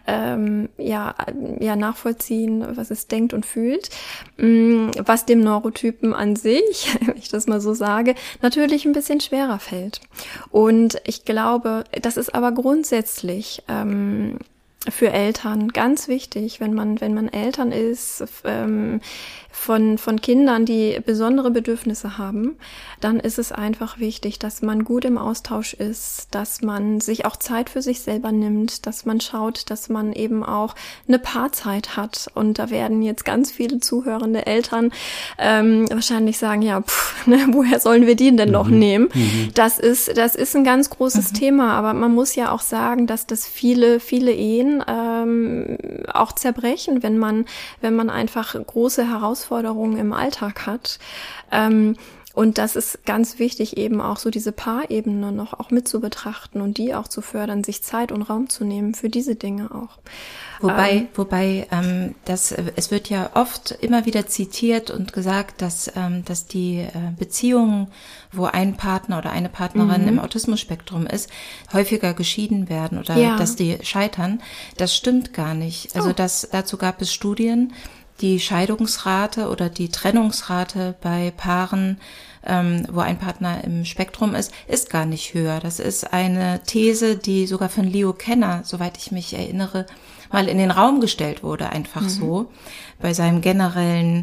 Speaker 5: nachvollziehen, was es denkt und fühlt, was dem Neurotypen an sich, wenn ich das mal so sage, natürlich ein bisschen schwerer fällt. Und ich glaube, das ist aber grundsätzlich für Eltern ganz wichtig, wenn man Eltern ist von Kindern, die besondere Bedürfnisse haben, dann ist es einfach wichtig, dass man gut im Austausch ist, dass man sich auch Zeit für sich selber nimmt, dass man schaut, dass man eben auch eine Paarzeit hat. Und da werden jetzt ganz viele zuhörende Eltern wahrscheinlich sagen, woher sollen wir die denn noch nehmen? Das ist ein ganz großes Thema, aber man muss ja auch sagen, dass das viele, viele Ehen auch zerbrechen, wenn man einfach große Herausforderungen im Alltag hat. Und das ist ganz wichtig, eben auch so diese Paarebene noch auch mit zu betrachten und die auch zu fördern, sich Zeit und Raum zu nehmen für diese Dinge auch.
Speaker 2: Wobei es wird ja oft immer wieder zitiert und gesagt, dass die Beziehungen, wo ein Partner oder eine Partnerin im Autismus-Spektrum ist, häufiger geschieden werden oder dass die scheitern. Das stimmt gar nicht. Also dazu gab es Studien. Die Scheidungsrate oder die Trennungsrate bei Paaren, wo ein Partner im Spektrum ist gar nicht höher. Das ist eine These, die sogar von Leo Kanner, soweit ich mich erinnere, mal in den Raum gestellt wurde, einfach so. Bei seinem generellen,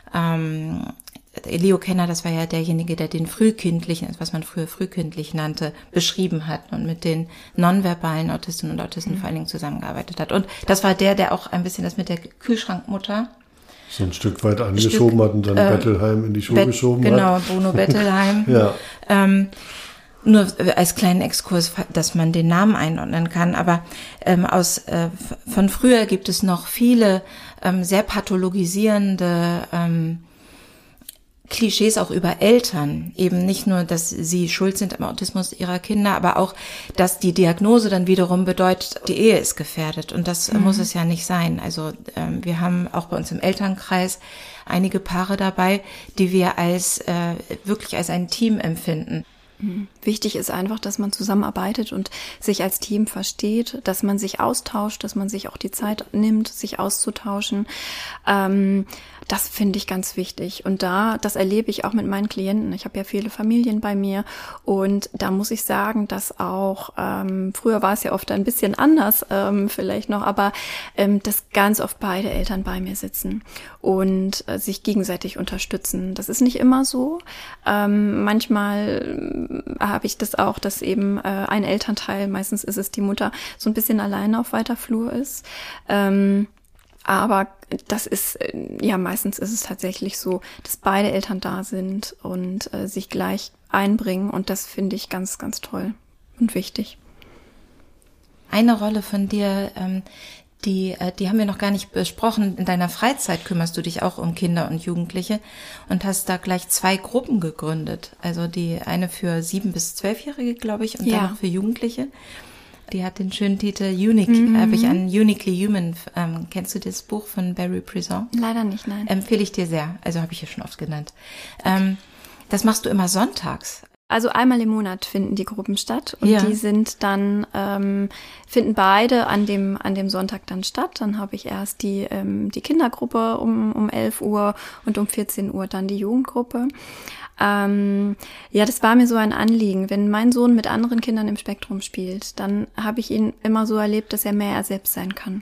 Speaker 2: Leo Kanner, das war ja derjenige, der den frühkindlichen, was man früher frühkindlich nannte, beschrieben hat und mit den nonverbalen Autistinnen und Autisten vor allen Dingen zusammengearbeitet hat. Und das war der auch ein bisschen das mit der Kühlschrankmutter
Speaker 3: so ein Stück weit angeschoben hat und dann Bettelheim in die Schuhe geschoben hat.
Speaker 2: Genau, Bruno Bettelheim. Nur als kleinen Exkurs, dass man den Namen einordnen kann. Aber von früher gibt es noch viele sehr pathologisierende Klischees auch über Eltern, eben nicht nur, dass sie schuld sind am Autismus ihrer Kinder, aber auch, dass die Diagnose dann wiederum bedeutet, die Ehe ist gefährdet und das muss es ja nicht sein. Also wir haben auch bei uns im Elternkreis einige Paare dabei, die wir wirklich als ein Team empfinden.
Speaker 5: Wichtig ist einfach, dass man zusammenarbeitet und sich als Team versteht, dass man sich austauscht, dass man sich auch die Zeit nimmt, sich auszutauschen. Das finde ich ganz wichtig. Und das erlebe ich auch mit meinen Klienten. Ich habe ja viele Familien bei mir und da muss ich sagen, dass auch, früher war es ja oft ein bisschen anders vielleicht noch, aber dass ganz oft beide Eltern bei mir sitzen und sich gegenseitig unterstützen. Das ist nicht immer so. Manchmal habe ich das auch, dass eben ein Elternteil, meistens ist es die Mutter, so ein bisschen alleine auf weiter Flur ist. Aber das ist, meistens ist es tatsächlich so, dass beide Eltern da sind und sich gleich einbringen. Und das finde ich ganz, ganz toll und wichtig.
Speaker 2: Eine Rolle von dir, die haben wir noch gar nicht besprochen. In deiner Freizeit kümmerst du dich auch um Kinder und Jugendliche und hast da gleich 2 Gruppen gegründet. Also die eine für 7- bis 12-Jährige, glaube ich, und dann noch für Jugendliche. Die hat den schönen Titel Unique, habe ich an Uniquely Human. Kennst du das Buch von Barry Prison?
Speaker 5: Leider nicht, nein.
Speaker 2: Empfehle ich dir sehr. Also habe ich ja schon oft genannt. Das machst du immer sonntags.
Speaker 5: Also einmal im Monat finden die Gruppen statt und die sind dann, finden beide an dem Sonntag dann statt. Dann habe ich erst die Kindergruppe um 11 Uhr und um 14 Uhr dann die Jugendgruppe. Das war mir so ein Anliegen. Wenn mein Sohn mit anderen Kindern im Spektrum spielt, dann habe ich ihn immer so erlebt, dass er mehr er selbst sein kann.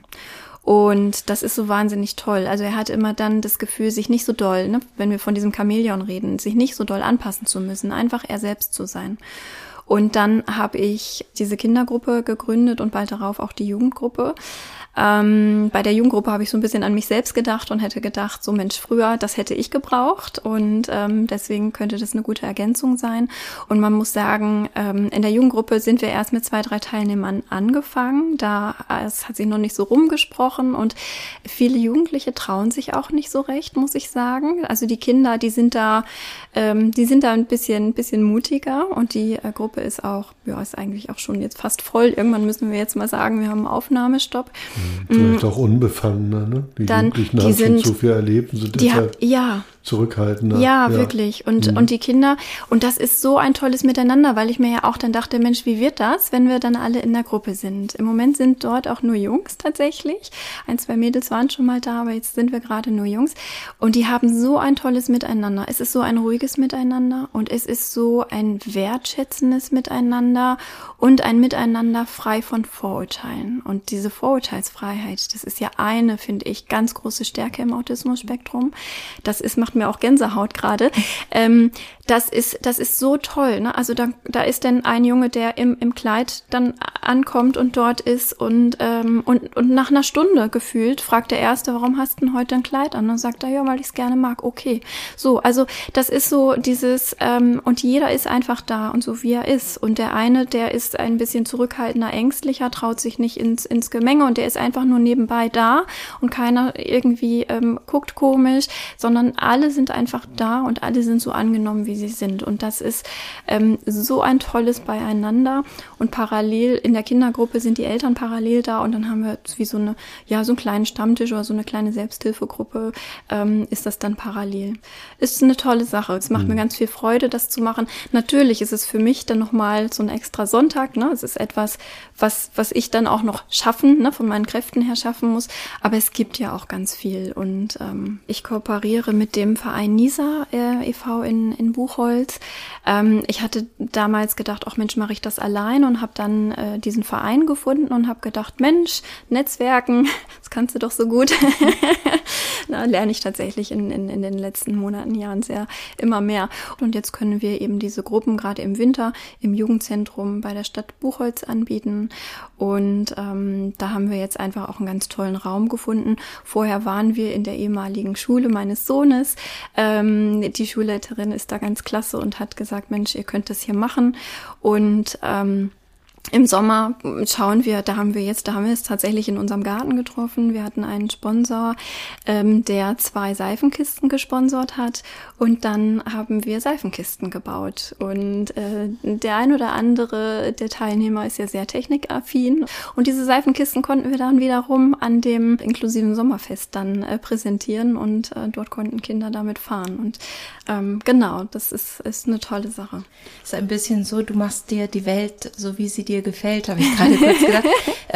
Speaker 5: Und das ist so wahnsinnig toll. Also er hat immer dann das Gefühl, sich nicht so doll, ne, wenn wir von diesem Chamäleon reden, sich nicht so doll anpassen zu müssen, einfach er selbst zu sein. Und dann habe ich diese Kindergruppe gegründet und bald darauf auch die Jugendgruppe. Bei der Jugendgruppe habe ich so ein bisschen an mich selbst gedacht und hätte gedacht, so Mensch, früher, das hätte ich gebraucht und deswegen könnte das eine gute Ergänzung sein. Und man muss sagen, in der Jugendgruppe sind wir erst mit 2, 3 Teilnehmern angefangen. Es hat sich noch nicht so rumgesprochen und viele Jugendliche trauen sich auch nicht so recht, muss ich sagen. Also die Kinder, die sind da ein bisschen mutiger und die Gruppe ist eigentlich auch schon jetzt fast voll. Irgendwann müssen wir jetzt mal sagen, wir haben einen Aufnahmestopp.
Speaker 3: Vielleicht auch unbefangener, ne? Die Jugendlichen haben schon so viel erlebt und sind deshalb zurückhaltender.
Speaker 5: Ja, wirklich. Und die Kinder, und das ist so ein tolles Miteinander, weil ich mir ja auch dann dachte, Mensch, wie wird das, wenn wir dann alle in der Gruppe sind? Im Moment sind dort auch nur Jungs tatsächlich. 1, 2 Mädels waren schon mal da, aber jetzt sind wir gerade nur Jungs. Und die haben so ein tolles Miteinander. Es ist so ein ruhiges Miteinander und es ist so ein wertschätzendes Miteinander und ein Miteinander frei von Vorurteilen. Und diese Vorurteilsfreiheit, das ist ja eine, finde ich, ganz große Stärke im Autismus-Spektrum. Macht mir auch Gänsehaut gerade. Das ist so toll, ne? Also da ist dann ein Junge, der im Kleid dann ankommt und dort ist und nach einer Stunde gefühlt fragt der Erste, warum hast du denn heute ein Kleid an? Und dann sagt er, ja, weil ich es gerne mag. Okay. So, also das ist so dieses, und jeder ist einfach da und so wie er ist. Und der eine, der ist ein bisschen zurückhaltender, ängstlicher, traut sich nicht ins Gemenge und der ist einfach nur nebenbei da und keiner irgendwie guckt komisch, sondern alle sind einfach da und alle sind so angenommen, wie sie sind. Und das ist so ein tolles Beieinander. Und parallel in der Kindergruppe sind die Eltern parallel da und dann haben wir wie so einen kleinen Stammtisch oder so eine kleine Selbsthilfegruppe, ist das dann parallel. Ist eine tolle Sache. Es macht mir ganz viel Freude, das zu machen. Natürlich ist es für mich dann nochmal so ein extra Sonntag, ne? Es ist etwas, was ich dann auch noch schaffen, ne, von meinen Kräften her schaffen muss. Aber es gibt ja auch ganz viel. Und ich kooperiere mit dem Verein NISA e.V. in Buchholz. Ich hatte damals gedacht, ach Mensch, mache ich das allein und habe dann diesen Verein gefunden und habe gedacht, Mensch, Netzwerken, das kannst du doch so gut. Lerne ich tatsächlich in den letzten Monaten, Jahren immer mehr. Und jetzt können wir eben diese Gruppen gerade im Winter im Jugendzentrum bei der Stadt Buchholz anbieten. Und da haben wir jetzt einfach auch einen ganz tollen Raum gefunden. Vorher waren wir in der ehemaligen Schule meines Sohnes. Die Schulleiterin ist da ganz klasse und hat gesagt, Mensch, ihr könnt das hier machen. Und im Sommer schauen wir, da haben wir es tatsächlich in unserem Garten getroffen. Wir hatten einen Sponsor, der 2 Seifenkisten gesponsert hat und dann haben wir Seifenkisten gebaut. Und der ein oder andere der Teilnehmer ist ja sehr technikaffin und diese Seifenkisten konnten wir dann wiederum an dem inklusiven Sommerfest dann präsentieren und dort konnten Kinder damit fahren. Und genau, das ist eine tolle Sache.
Speaker 2: Es ist ein bisschen so, du machst dir die Welt so, wie sie dir gefällt, habe ich gerade kurz gedacht.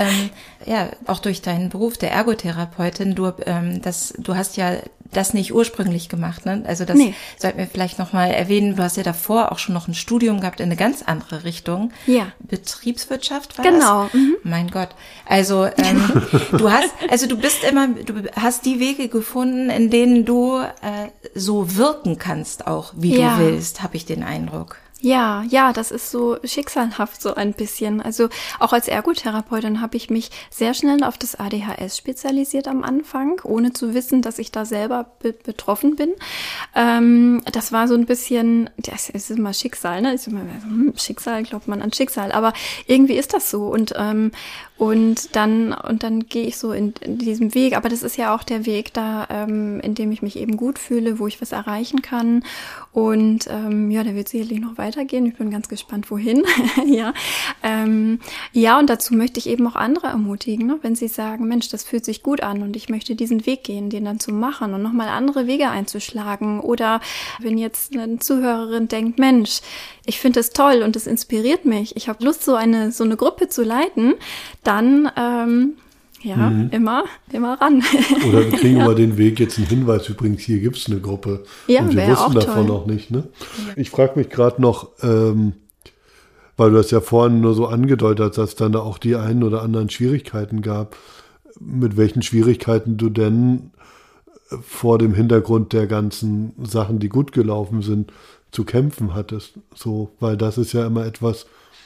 Speaker 2: Auch durch deinen Beruf der Ergotherapeutin, du hast ja das nicht ursprünglich gemacht, ne? Also das sollten wir vielleicht nochmal erwähnen. Du hast ja davor auch schon noch ein Studium gehabt in eine ganz andere Richtung. Ja. Betriebswirtschaft war
Speaker 5: genau.
Speaker 2: Das? Mhm. Mein Gott. Also du hast die Wege gefunden, in denen du so wirken kannst, auch wie du willst, habe ich den Eindruck.
Speaker 5: Ja, das ist so schicksalhaft so ein bisschen. Also auch als Ergotherapeutin habe ich mich sehr schnell auf das ADHS spezialisiert am Anfang, ohne zu wissen, dass ich da selber betroffen bin. Das war so ein bisschen, das ist immer Schicksal, ne? Schicksal, glaubt man an Schicksal, aber irgendwie ist das so. Und Und dann gehe ich so in diesem Weg. Aber das ist ja auch der Weg da, in dem ich mich eben gut fühle, wo ich was erreichen kann. Und ja, der wird sicherlich noch weitergehen. Ich bin ganz gespannt, wohin. Ja. Ja, und dazu möchte ich eben auch andere ermutigen, ne? Wenn sie sagen, Mensch, das fühlt sich gut an und ich möchte diesen Weg gehen, den dann zu machen und nochmal andere Wege einzuschlagen. Oder wenn jetzt eine Zuhörerin denkt, Mensch, ich finde es toll und es inspiriert mich, ich habe Lust, so eine Gruppe zu leiten, dann immer ran.
Speaker 3: Oder wir kriegen über den Weg jetzt einen Hinweis, übrigens, hier gibt es eine Gruppe.
Speaker 5: Ja,
Speaker 3: und wir wussten davon noch nicht. Ne? Ja. Ich frage mich gerade noch, weil du das ja vorhin nur so angedeutet hast, dass es dann da auch die einen oder anderen Schwierigkeiten gab, mit welchen Schwierigkeiten du denn vor dem Hintergrund der ganzen Sachen, die gut gelaufen sind, zu kämpfen hattest. So, weil das ist ja immer etwas,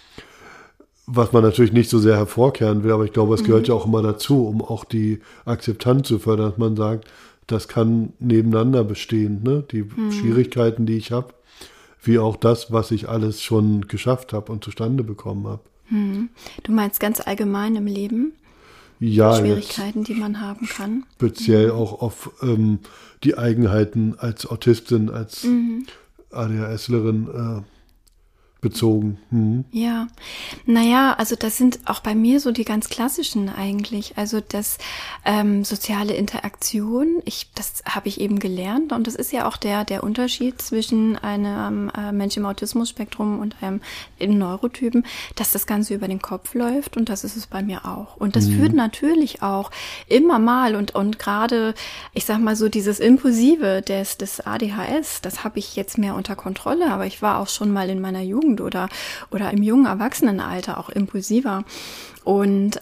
Speaker 3: was man natürlich nicht so sehr hervorkehren will, aber ich glaube, es gehört ja auch immer dazu, um auch die Akzeptanz zu fördern, dass man sagt, das kann nebeneinander bestehen, ne? Die Schwierigkeiten, die ich habe, wie auch das, was ich alles schon geschafft habe und zustande bekommen habe.
Speaker 5: Du meinst ganz allgemein im Leben?
Speaker 3: Ja,
Speaker 5: Schwierigkeiten, die man haben kann?
Speaker 3: Speziell auch auf die Eigenheiten als Autistin, als ADHSlerin bezogen.
Speaker 5: Ja, naja, also das sind auch bei mir so die ganz klassischen eigentlich. Also das soziale Interaktion, das habe ich eben gelernt und das ist ja auch der Unterschied zwischen einem Mensch im Autismus-Spektrum und einem Neurotypen, dass das Ganze über den Kopf läuft und das ist es bei mir auch. Und das führt natürlich auch immer mal und gerade, ich sag mal so dieses Impulsive des ADHS, das habe ich jetzt mehr unter Kontrolle, aber ich war auch schon mal in meiner Jugend oder im jungen Erwachsenenalter auch impulsiver. Und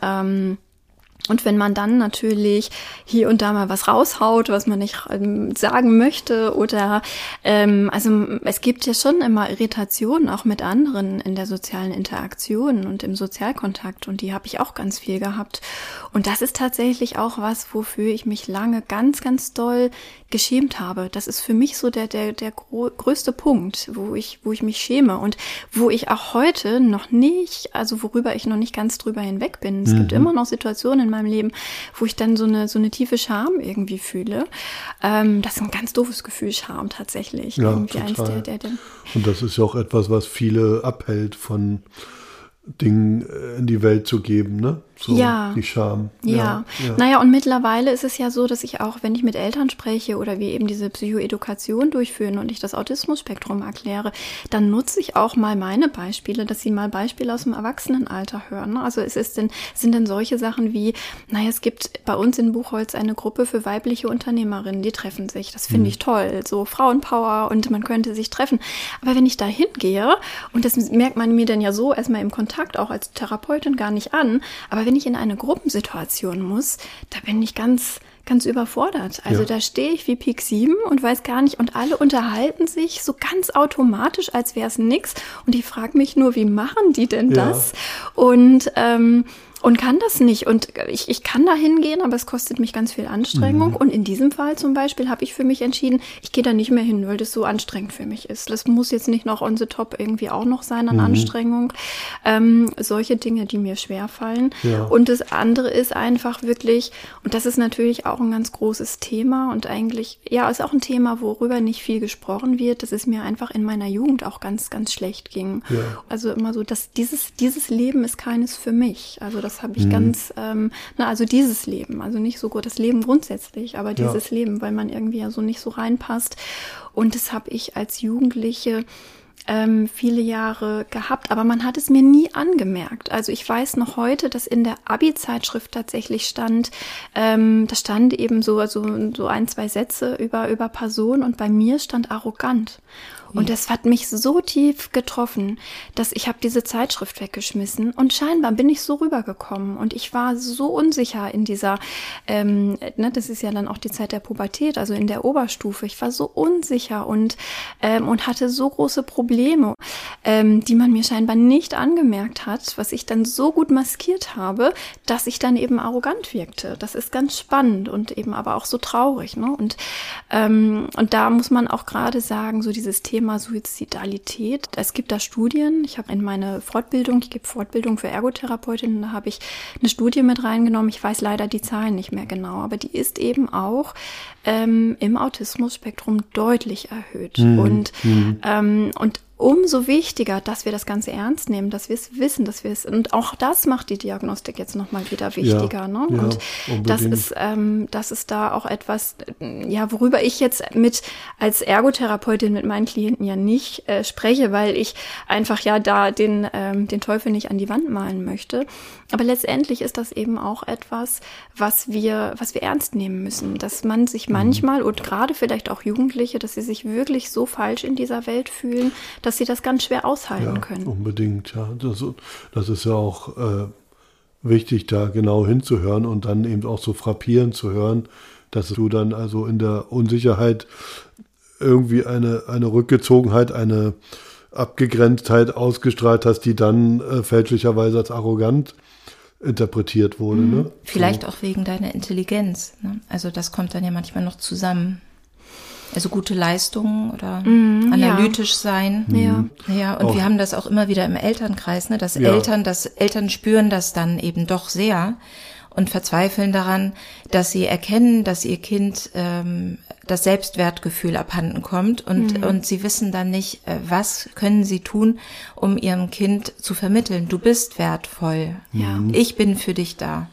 Speaker 5: wenn man dann natürlich hier und da mal was raushaut, was man nicht sagen möchte oder also es gibt ja schon immer Irritationen auch mit anderen in der sozialen Interaktion und im Sozialkontakt und die habe ich auch ganz viel gehabt. Und das ist tatsächlich auch was, wofür ich mich lange ganz, ganz doll geschämt habe. Das ist für mich so der größte Punkt, wo ich mich schäme und wo ich auch heute noch nicht, also worüber ich noch nicht ganz drüber hinweg bin. Es gibt immer noch Situationen in meinem Leben, wo ich dann so eine tiefe Scham irgendwie fühle. Das ist ein ganz doofes Gefühl, Scham tatsächlich.
Speaker 3: Ja,
Speaker 5: irgendwie
Speaker 3: total. Und das ist ja auch etwas, was viele abhält von Dingen in die Welt zu geben, ne? So,
Speaker 5: ja.
Speaker 3: Die Scham.
Speaker 5: Ja. Naja, und mittlerweile ist es ja so, dass ich auch, wenn ich mit Eltern spreche oder wir eben diese Psychoedukation durchführen und ich das Autismus-Spektrum erkläre, dann nutze ich auch mal meine Beispiele, dass sie mal Beispiele aus dem Erwachsenenalter hören. Also sind dann solche Sachen wie, naja, es gibt bei uns in Buchholz eine Gruppe für weibliche Unternehmerinnen, die treffen sich. Das finde ich toll. So Frauenpower und man könnte sich treffen. Aber wenn ich da hingehe, und das merkt man mir dann ja so erstmal im Kontakt auch als Therapeutin gar nicht an, aber wenn ich in eine Gruppensituation muss, da bin ich ganz, ganz überfordert. Also da stehe ich wie Pik 7 und weiß gar nicht, und alle unterhalten sich so ganz automatisch, als wäre es nix. Und ich frage mich nur, wie machen die denn das? Und kann das nicht. Und ich kann da hingehen, aber es kostet mich ganz viel Anstrengung. Und in diesem Fall zum Beispiel habe ich für mich entschieden, ich gehe da nicht mehr hin, weil das so anstrengend für mich ist. Das muss jetzt nicht noch on the top irgendwie auch noch sein an Anstrengung. Solche Dinge, die mir schwerfallen. Ja. Und das andere ist einfach wirklich, und das ist natürlich auch ein ganz großes Thema und eigentlich, ja, ist auch ein Thema, worüber nicht viel gesprochen wird, dass es mir einfach in meiner Jugend auch ganz, ganz schlecht ging. Ja. Also immer so, dass dieses Leben ist keines für mich. Also das habe ich ganz, also dieses Leben, also nicht so gut das Leben grundsätzlich, aber dieses Leben, weil man irgendwie ja so nicht so reinpasst. Und das habe ich als Jugendliche viele Jahre gehabt, aber man hat es mir nie angemerkt. Also ich weiß noch heute, dass in der Abi-Zeitschrift tatsächlich stand, da stand eben so 1, 2 Sätze über Personen und bei mir stand arrogant. Und das hat mich so tief getroffen, dass ich habe diese Zeitschrift weggeschmissen und scheinbar bin ich so rübergekommen und ich war so unsicher in dieser, das ist ja dann auch die Zeit der Pubertät, also in der Oberstufe. Ich war so unsicher und hatte so große Probleme, die man mir scheinbar nicht angemerkt hat, was ich dann so gut maskiert habe, dass ich dann eben arrogant wirkte. Das ist ganz spannend und eben aber auch so traurig, ne? Und da muss man auch gerade sagen, so dieses Thema Thema Suizidalität. Es gibt da Studien. Ich habe ich gebe Fortbildung für Ergotherapeutinnen, da habe ich eine Studie mit reingenommen. Ich weiß leider die Zahlen nicht mehr genau, aber die ist eben auch im Autismus-Spektrum deutlich erhöht. Und umso wichtiger, dass wir das Ganze ernst nehmen, dass wir es wissen, und auch das macht die Diagnostik jetzt nochmal wieder wichtiger, ne?
Speaker 3: Ja,
Speaker 5: und das ist da auch etwas, worüber ich jetzt als Ergotherapeutin mit meinen Klienten ja nicht spreche, weil ich einfach da den Teufel nicht an die Wand malen möchte. Aber letztendlich ist das eben auch etwas, was wir ernst nehmen müssen, dass man sich manchmal, und gerade vielleicht auch Jugendliche, dass sie sich wirklich so falsch in dieser Welt fühlen, dass sie das ganz schwer aushalten können.
Speaker 3: Unbedingt, ja. Das ist ja auch wichtig, da genau hinzuhören und dann eben auch so frappierend zu hören, dass du dann also in der Unsicherheit irgendwie eine Rückgezogenheit, eine Abgegrenztheit ausgestrahlt hast, die dann fälschlicherweise als arrogant interpretiert wurde. Ne?
Speaker 2: Vielleicht auch wegen deiner Intelligenz. Ne? Also das kommt dann ja manchmal noch zusammen. Also gute Leistungen oder analytisch sein. Ja, und wir haben das auch immer wieder im Elternkreis, ne? Dass Eltern spüren das dann eben doch sehr und verzweifeln daran, dass sie erkennen, dass ihr Kind das Selbstwertgefühl abhanden kommt und sie wissen dann nicht, was können sie tun, um ihrem Kind zu vermitteln. Du bist wertvoll. Ja. Ich bin für dich da.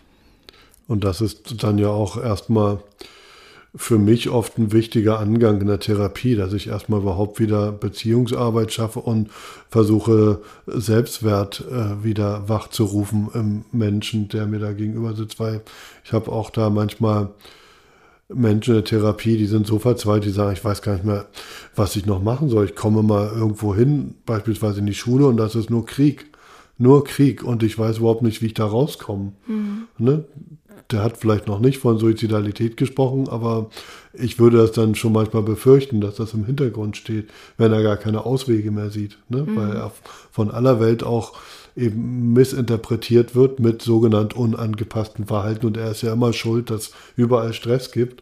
Speaker 3: Und das ist dann ja auch erstmal für mich oft ein wichtiger Angang in der Therapie, dass ich erstmal überhaupt wieder Beziehungsarbeit schaffe und versuche, Selbstwert wieder wachzurufen im Menschen, der mir da gegenüber sitzt, weil ich habe auch da manchmal Menschen in der Therapie, die sind so verzweifelt, die sagen, ich weiß gar nicht mehr, was ich noch machen soll. Ich komme mal irgendwo hin, beispielsweise in die Schule, und das ist nur Krieg. Nur Krieg, und ich weiß überhaupt nicht, wie ich da rauskomme. Ne? Der hat vielleicht noch nicht von Suizidalität gesprochen, aber ich würde das dann schon manchmal befürchten, dass das im Hintergrund steht, wenn er gar keine Auswege mehr sieht, ne? Weil er von aller Welt auch eben missinterpretiert wird mit sogenannt unangepassten Verhalten, und er ist ja immer schuld, dass überall Stress gibt.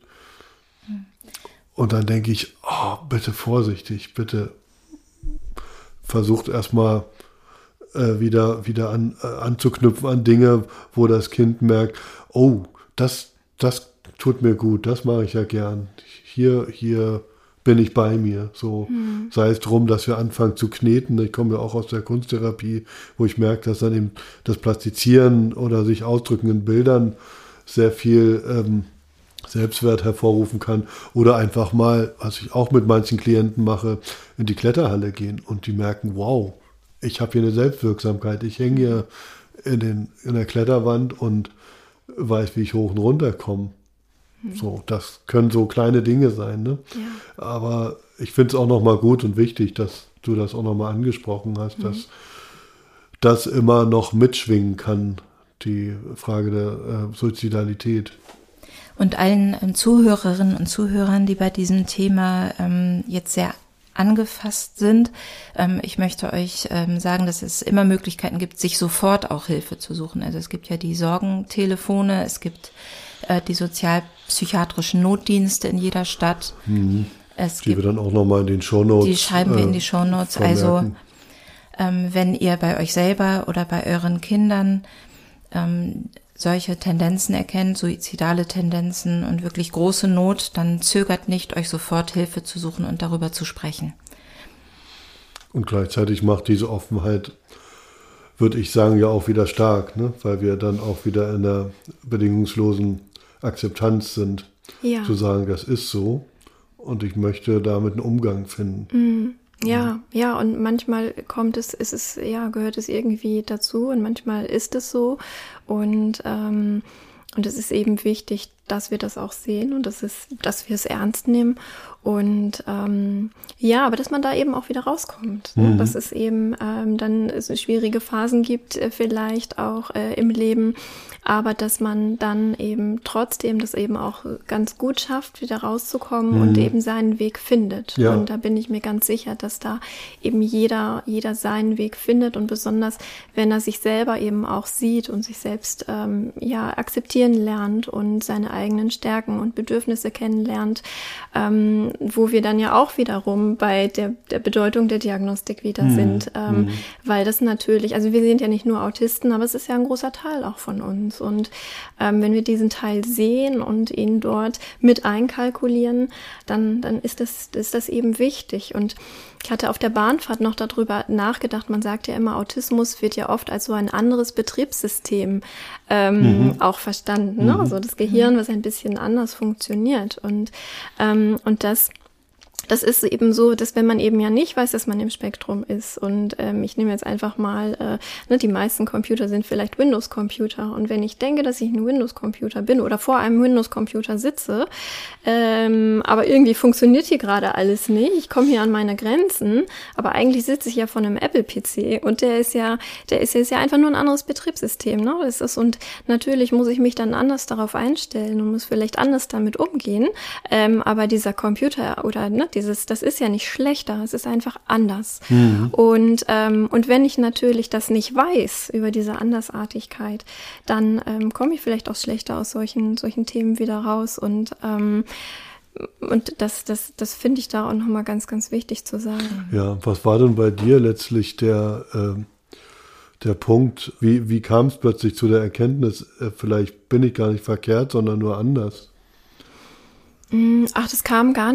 Speaker 3: Und dann denke ich, bitte vorsichtig, bitte versucht erstmal wieder anzuknüpfen an Dinge, wo das Kind merkt, das tut mir gut, das mache ich ja gern. Hier bin ich bei mir. So sei es drum, dass wir anfangen zu kneten. Ich komme ja auch aus der Kunsttherapie, wo ich merke, dass dann eben das Plastizieren oder sich ausdrücken in Bildern sehr viel Selbstwert hervorrufen kann. Oder einfach mal, was ich auch mit manchen Klienten mache, in die Kletterhalle gehen und die merken, wow, ich habe hier eine Selbstwirksamkeit. Ich hänge hier in der Kletterwand und weiß, wie ich hoch und runter komme. So, das können so kleine Dinge sein, ne? Ja. Aber ich finde es auch nochmal gut und wichtig, dass du das auch nochmal angesprochen hast, dass das immer noch mitschwingen kann, die Frage der Suizidalität.
Speaker 2: Und allen Zuhörerinnen und Zuhörern, die bei diesem Thema jetzt sehr angefasst sind. Ich möchte euch sagen, dass es immer Möglichkeiten gibt, sich sofort auch Hilfe zu suchen. Also es gibt ja die Sorgentelefone, es gibt die sozialpsychiatrischen Notdienste in jeder Stadt. Die
Speaker 3: wir dann auch nochmal in den Shownotes.
Speaker 2: Die schreiben wir in die Shownotes. Also wenn ihr bei euch selber oder bei euren Kindern solche Tendenzen erkennt, suizidale Tendenzen und wirklich große Not, dann zögert nicht, euch sofort Hilfe zu suchen und darüber zu sprechen.
Speaker 3: Und gleichzeitig macht diese Offenheit, würde ich sagen, ja auch wieder stark, ne? Weil wir dann auch wieder in der bedingungslosen Akzeptanz sind, zu sagen, das ist so und ich möchte damit einen Umgang finden.
Speaker 5: Ja, und manchmal gehört es irgendwie dazu und manchmal ist es so und es ist eben wichtig, dass wir das auch sehen und dass wir es ernst nehmen und aber dass man da eben auch wieder rauskommt, ne? Dass es eben dann es schwierige Phasen gibt vielleicht auch im Leben, aber dass man dann eben trotzdem das eben auch ganz gut schafft, wieder rauszukommen und eben seinen Weg findet. Ja. Und da bin ich mir ganz sicher, dass da eben jeder seinen Weg findet und besonders, wenn er sich selber eben auch sieht und sich selbst akzeptieren lernt und seine eigenen Stärken und Bedürfnisse kennenlernt, wo wir dann ja auch wiederum bei der Bedeutung der Diagnostik wieder sind, weil das natürlich, also wir sind ja nicht nur Autisten, aber es ist ja ein großer Teil auch von uns und wenn wir diesen Teil sehen und ihn dort mit einkalkulieren, dann ist das eben wichtig. Und ich hatte auf der Bahnfahrt noch darüber nachgedacht, man sagt ja immer, Autismus wird ja oft als so ein anderes Betriebssystem auch verstanden, ne? Also das Gehirn, was ein bisschen anders funktioniert. Und das ist eben so, dass wenn man eben ja nicht weiß, dass man im Spektrum ist und ich nehme jetzt einfach mal, die meisten Computer sind vielleicht Windows-Computer und wenn ich denke, dass ich ein Windows-Computer bin oder vor einem Windows-Computer sitze, aber irgendwie funktioniert hier gerade alles nicht, ich komme hier an meine Grenzen, aber eigentlich sitze ich ja vor einem Apple-PC und der ist ja einfach nur ein anderes Betriebssystem, ne? Das ist, und natürlich muss ich mich dann anders darauf einstellen und muss vielleicht anders damit umgehen, aber dieser Computer oder das ist ja nicht schlechter, es ist einfach anders. Und wenn ich natürlich das nicht weiß über diese Andersartigkeit, dann komme ich vielleicht auch schlechter aus solchen Themen wieder raus und das finde ich da auch nochmal ganz, ganz wichtig zu sagen.
Speaker 3: Ja, was war denn bei dir letztlich der Punkt, wie kam es plötzlich zu der Erkenntnis, vielleicht bin ich gar nicht verkehrt, sondern nur anders?
Speaker 5: Ach, das kam da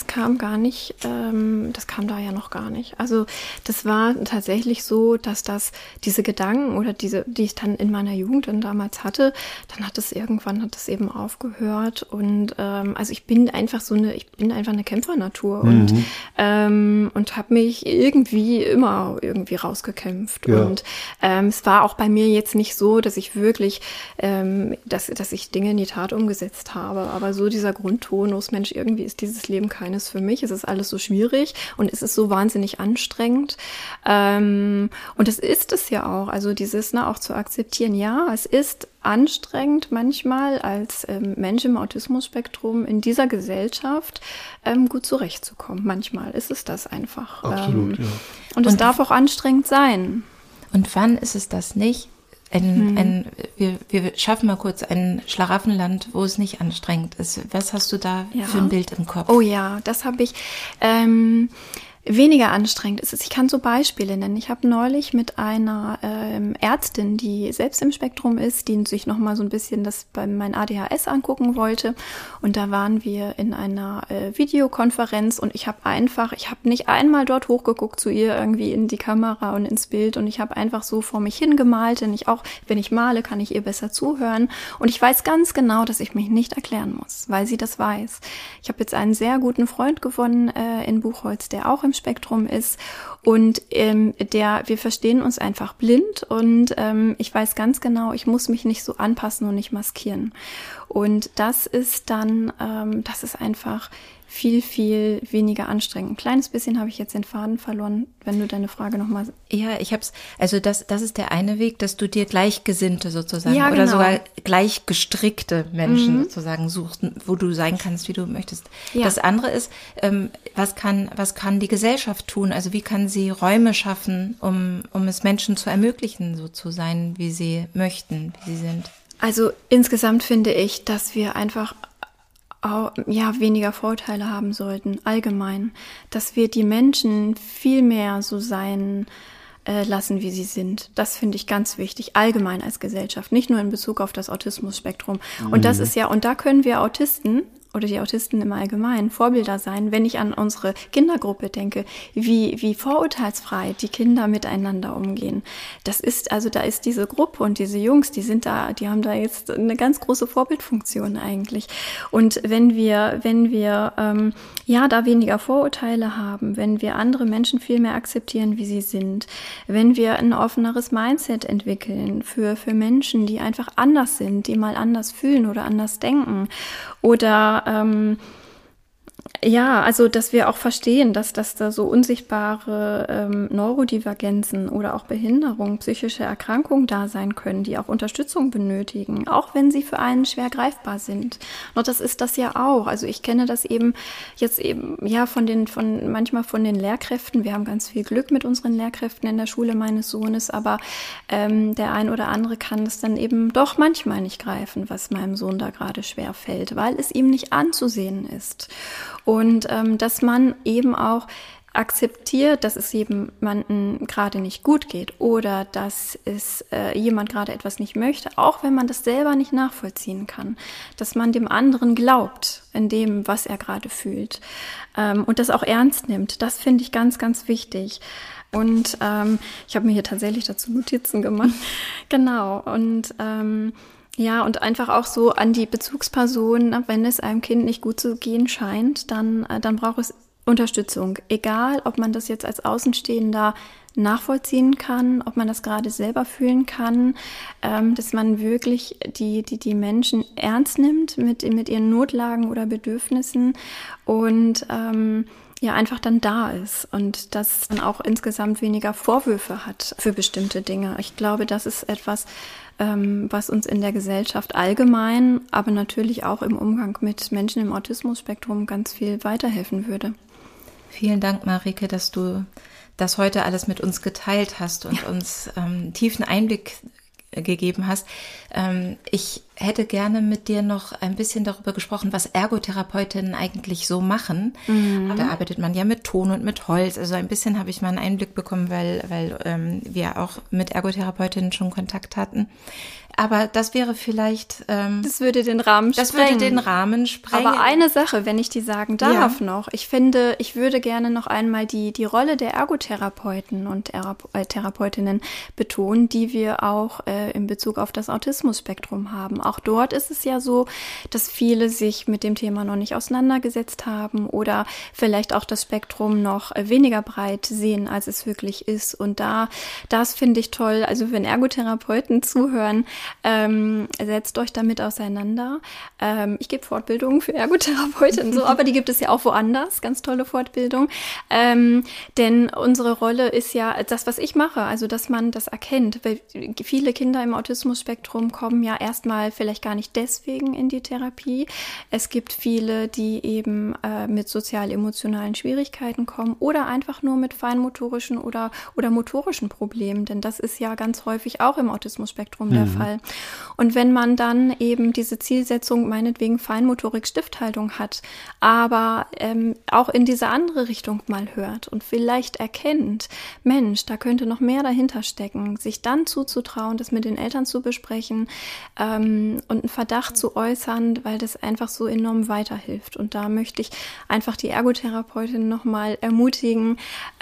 Speaker 5: ja noch gar nicht. Also das war tatsächlich so, dass diese Gedanken oder die ich dann in meiner Jugend dann damals hatte, dann hat es eben aufgehört und also ich bin einfach eine Kämpfernatur und habe mich immer irgendwie rausgekämpft und es war auch bei mir jetzt nicht so, dass ich wirklich, dass ich Dinge in die Tat umgesetzt habe, aber so dieser Grundton, Mensch, irgendwie ist dieses Leben keines für mich, es ist alles so schwierig und es ist so wahnsinnig anstrengend und das ist es ja auch, also dieses auch zu akzeptieren, ja, es ist anstrengend manchmal als Mensch im Autismus-Spektrum in dieser Gesellschaft gut zurechtzukommen, manchmal ist es das einfach.
Speaker 3: Absolut, ja.
Speaker 5: Und es darf auch anstrengend sein.
Speaker 2: Und wann ist es das nicht? Wir schaffen mal kurz ein Schlaraffenland, wo es nicht anstrengend ist. Was hast du da für ein Bild im Kopf?
Speaker 5: Oh ja, das habe ich. Weniger anstrengend ist es. Ich kann so Beispiele nennen. Ich habe neulich mit einer Ärztin, die selbst im Spektrum ist, die sich nochmal so ein bisschen das bei mein ADHS angucken wollte. Und da waren wir in einer Videokonferenz und ich habe nicht einmal dort hochgeguckt zu ihr irgendwie in die Kamera und ins Bild und ich habe einfach so vor mich hingemalt, denn wenn ich male, kann ich ihr besser zuhören. Und ich weiß ganz genau, dass ich mich nicht erklären muss, weil sie das weiß. Ich habe jetzt einen sehr guten Freund gewonnen in Buchholz, der auch im Spektrum ist und wir verstehen uns einfach blind und ich weiß ganz genau, ich muss mich nicht so anpassen und nicht maskieren. Und das ist dann, das ist einfach viel, viel weniger anstrengend. Ein kleines bisschen habe ich jetzt den Faden verloren, wenn du deine Frage nochmal...
Speaker 2: Ja, das ist der eine Weg, dass du dir Gleichgesinnte sozusagen oder
Speaker 5: genau.
Speaker 2: sogar gleich gestrickte Menschen sozusagen suchst, wo du sein kannst, wie du möchtest. Ja. Das andere ist, was kann die Gesellschaft tun? Also wie kann sie Räume schaffen, um es Menschen zu ermöglichen, so zu sein, wie sie möchten, wie sie sind?
Speaker 5: Also insgesamt finde ich, dass wir einfach weniger Vorurteile haben sollten, allgemein, dass wir die Menschen viel mehr so sein lassen, wie sie sind. Das finde ich ganz wichtig, allgemein als Gesellschaft, nicht nur in Bezug auf das Autismus-Spektrum. Und das ist und da können wir Autisten oder die Autisten im Allgemeinen Vorbilder sein, wenn ich an unsere Kindergruppe denke, wie vorurteilsfrei die Kinder miteinander umgehen. Das ist, also da ist diese Gruppe und diese Jungs, die haben da jetzt eine ganz große Vorbildfunktion eigentlich. Und wenn wir da weniger Vorurteile haben, wenn wir andere Menschen viel mehr akzeptieren, wie sie sind, wenn wir ein offeneres Mindset entwickeln für Menschen, die einfach anders sind, die mal anders fühlen oder anders denken oder Ja, also dass wir auch verstehen, dass da so unsichtbare Neurodivergenzen oder auch Behinderung, psychische Erkrankungen da sein können, die auch Unterstützung benötigen, auch wenn sie für einen schwer greifbar sind. Und das ist das ja auch. Also ich kenne das jetzt manchmal von den Lehrkräften. Wir haben ganz viel Glück mit unseren Lehrkräften in der Schule meines Sohnes, aber der ein oder andere kann es dann eben doch manchmal nicht greifen, was meinem Sohn da gerade schwer fällt, weil es ihm nicht anzusehen ist. Und dass man eben auch akzeptiert, dass es jemandem gerade nicht gut geht oder dass es jemand gerade etwas nicht möchte, auch wenn man das selber nicht nachvollziehen kann, dass man dem anderen glaubt in dem, was er gerade fühlt und das auch ernst nimmt. Das finde ich ganz, ganz wichtig. Und ich habe mir hier tatsächlich dazu Notizen gemacht. Genau. Und und einfach auch so an die Bezugsperson, wenn es einem Kind nicht gut zu gehen scheint, dann braucht es Unterstützung. Egal, ob man das jetzt als Außenstehender nachvollziehen kann, ob man das gerade selber fühlen kann, dass man wirklich die Menschen ernst nimmt mit ihren Notlagen oder Bedürfnissen und einfach dann da ist und dass man auch insgesamt weniger Vorwürfe hat für bestimmte Dinge. Ich glaube, das ist etwas, was uns in der Gesellschaft allgemein, aber natürlich auch im Umgang mit Menschen im Autismus-Spektrum ganz viel weiterhelfen würde.
Speaker 2: Vielen Dank, Marike, dass du das heute alles mit uns geteilt hast und uns tiefen Einblick gegeben hast. Ich hätte gerne mit dir noch ein bisschen darüber gesprochen, was Ergotherapeutinnen eigentlich so machen. Da arbeitet man ja mit Ton und mit Holz. Also ein bisschen habe ich mal einen Einblick bekommen, weil wir auch mit Ergotherapeutinnen schon Kontakt hatten. Aber das wäre vielleicht...
Speaker 5: das würde den Rahmen sprengen.
Speaker 2: Das würde den Rahmen sprengen.
Speaker 5: Aber eine Sache, wenn ich die sagen darf noch. Ich finde, ich würde gerne noch einmal die Rolle der Ergotherapeuten und Therapeutinnen betonen, die wir auch in Bezug auf das Autismus-Spektrum haben. Auch dort ist es ja so, dass viele sich mit dem Thema noch nicht auseinandergesetzt haben oder vielleicht auch das Spektrum noch weniger breit sehen, als es wirklich ist. Und das finde ich toll. Also wenn Ergotherapeuten zuhören, setzt euch damit auseinander. Ich gebe Fortbildungen für Ergotherapeutinnen, so, aber die gibt es ja auch woanders, ganz tolle Fortbildung. Denn unsere Rolle ist ja das, was ich mache, also dass man das erkennt. Weil viele Kinder im Autismus-Spektrum kommen ja erstmal vielleicht gar nicht deswegen in die Therapie. Es gibt viele, die eben mit sozial-emotionalen Schwierigkeiten kommen oder einfach nur mit feinmotorischen oder motorischen Problemen, denn das ist ja ganz häufig auch im Autismus-Spektrum der Fall. Und wenn man dann eben diese Zielsetzung, meinetwegen Feinmotorik, Stifthaltung hat, aber auch in diese andere Richtung mal hört und vielleicht erkennt, Mensch, da könnte noch mehr dahinter stecken, sich dann zuzutrauen, das mit den Eltern zu besprechen und einen Verdacht zu äußern, weil das einfach so enorm weiterhilft. Und da möchte ich einfach die Ergotherapeutin nochmal ermutigen,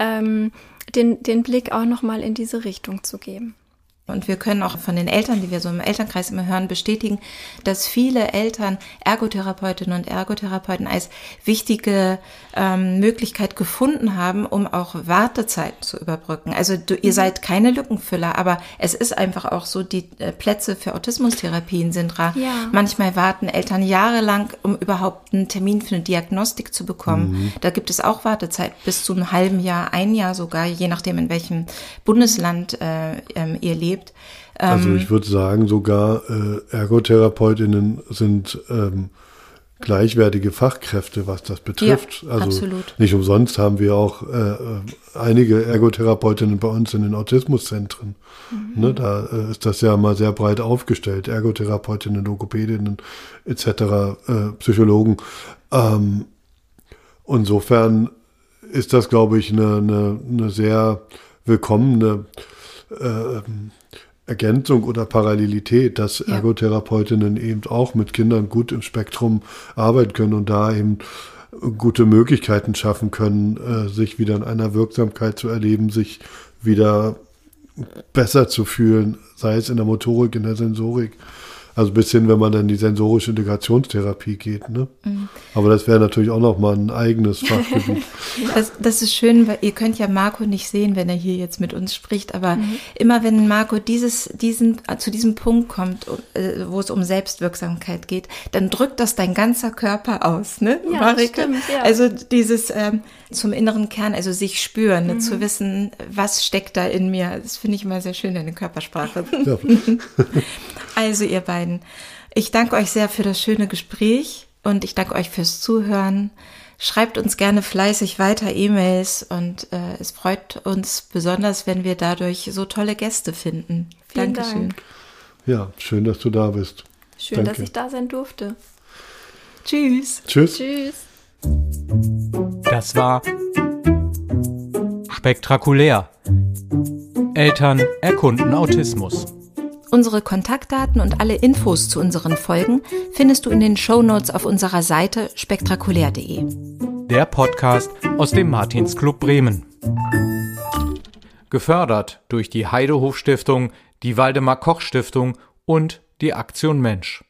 Speaker 5: den Blick auch nochmal in diese Richtung zu geben.
Speaker 2: Und wir können auch von den Eltern, die wir so im Elternkreis immer hören, bestätigen, dass viele Eltern Ergotherapeutinnen und Ergotherapeuten als wichtige Möglichkeit gefunden haben, um auch Wartezeiten zu überbrücken. Also ihr seid keine Lückenfüller, aber es ist einfach auch so, die Plätze für Autismustherapien sind rar. Ja. Manchmal warten Eltern jahrelang, um überhaupt einen Termin für eine Diagnostik zu bekommen. Da gibt es auch Wartezeiten bis zu einem halben Jahr, ein Jahr sogar, je nachdem, in welchem Bundesland ihr lebt.
Speaker 3: Also ich würde sagen, sogar Ergotherapeutinnen sind gleichwertige Fachkräfte, was das betrifft.
Speaker 2: Ja,
Speaker 3: also
Speaker 2: absolut.
Speaker 3: Nicht umsonst haben wir auch einige Ergotherapeutinnen bei uns in den Autismuszentren. Ne, da ist das ja mal sehr breit aufgestellt. Ergotherapeutinnen, Logopädinnen etc., Psychologen. Insofern ist das, glaube ich, eine sehr willkommene Ergänzung oder Parallelität, dass Ergotherapeutinnen eben auch mit Kindern gut im Spektrum arbeiten können und da eben gute Möglichkeiten schaffen können, sich wieder in einer Wirksamkeit zu erleben, sich wieder besser zu fühlen, sei es in der Motorik, in der Sensorik. Also bis hin, wenn man dann in die sensorische Integrationstherapie geht. Ne? Aber das wäre natürlich auch nochmal ein eigenes Fachgebiet.
Speaker 2: Das ist schön, weil ihr könnt ja Marco nicht sehen, wenn er hier jetzt mit uns spricht, aber immer wenn Marco zu diesem Punkt kommt, wo es um Selbstwirksamkeit geht, dann drückt das dein ganzer Körper aus, ne,
Speaker 5: Ja,
Speaker 2: Marike?
Speaker 5: stimmt, ja.
Speaker 2: Also dieses zum inneren Kern, also sich spüren, ne, zu wissen, was steckt da in mir. Das finde ich immer sehr schön, deine Körpersprache.
Speaker 3: Ja.
Speaker 2: Also ihr beiden, ich danke euch sehr für das schöne Gespräch und ich danke euch fürs Zuhören. Schreibt uns gerne fleißig weiter E-Mails und es freut uns besonders, wenn wir dadurch so tolle Gäste finden.
Speaker 5: Vielen
Speaker 2: Dankeschön.
Speaker 5: Dank.
Speaker 3: Ja, schön, dass du da bist.
Speaker 5: Schön,
Speaker 3: Danke.
Speaker 5: dass ich da sein durfte.
Speaker 2: Tschüss.
Speaker 3: Tschüss.
Speaker 5: Tschüss.
Speaker 1: Das war Spektrakulär. Eltern erkunden Autismus.
Speaker 2: Unsere Kontaktdaten und alle Infos zu unseren Folgen findest du in den Shownotes auf unserer Seite spektrakulär.de.
Speaker 1: Der Podcast aus dem Martinsclub Bremen. Gefördert durch die Heidehof Stiftung, die Waldemar Koch Stiftung und die Aktion Mensch.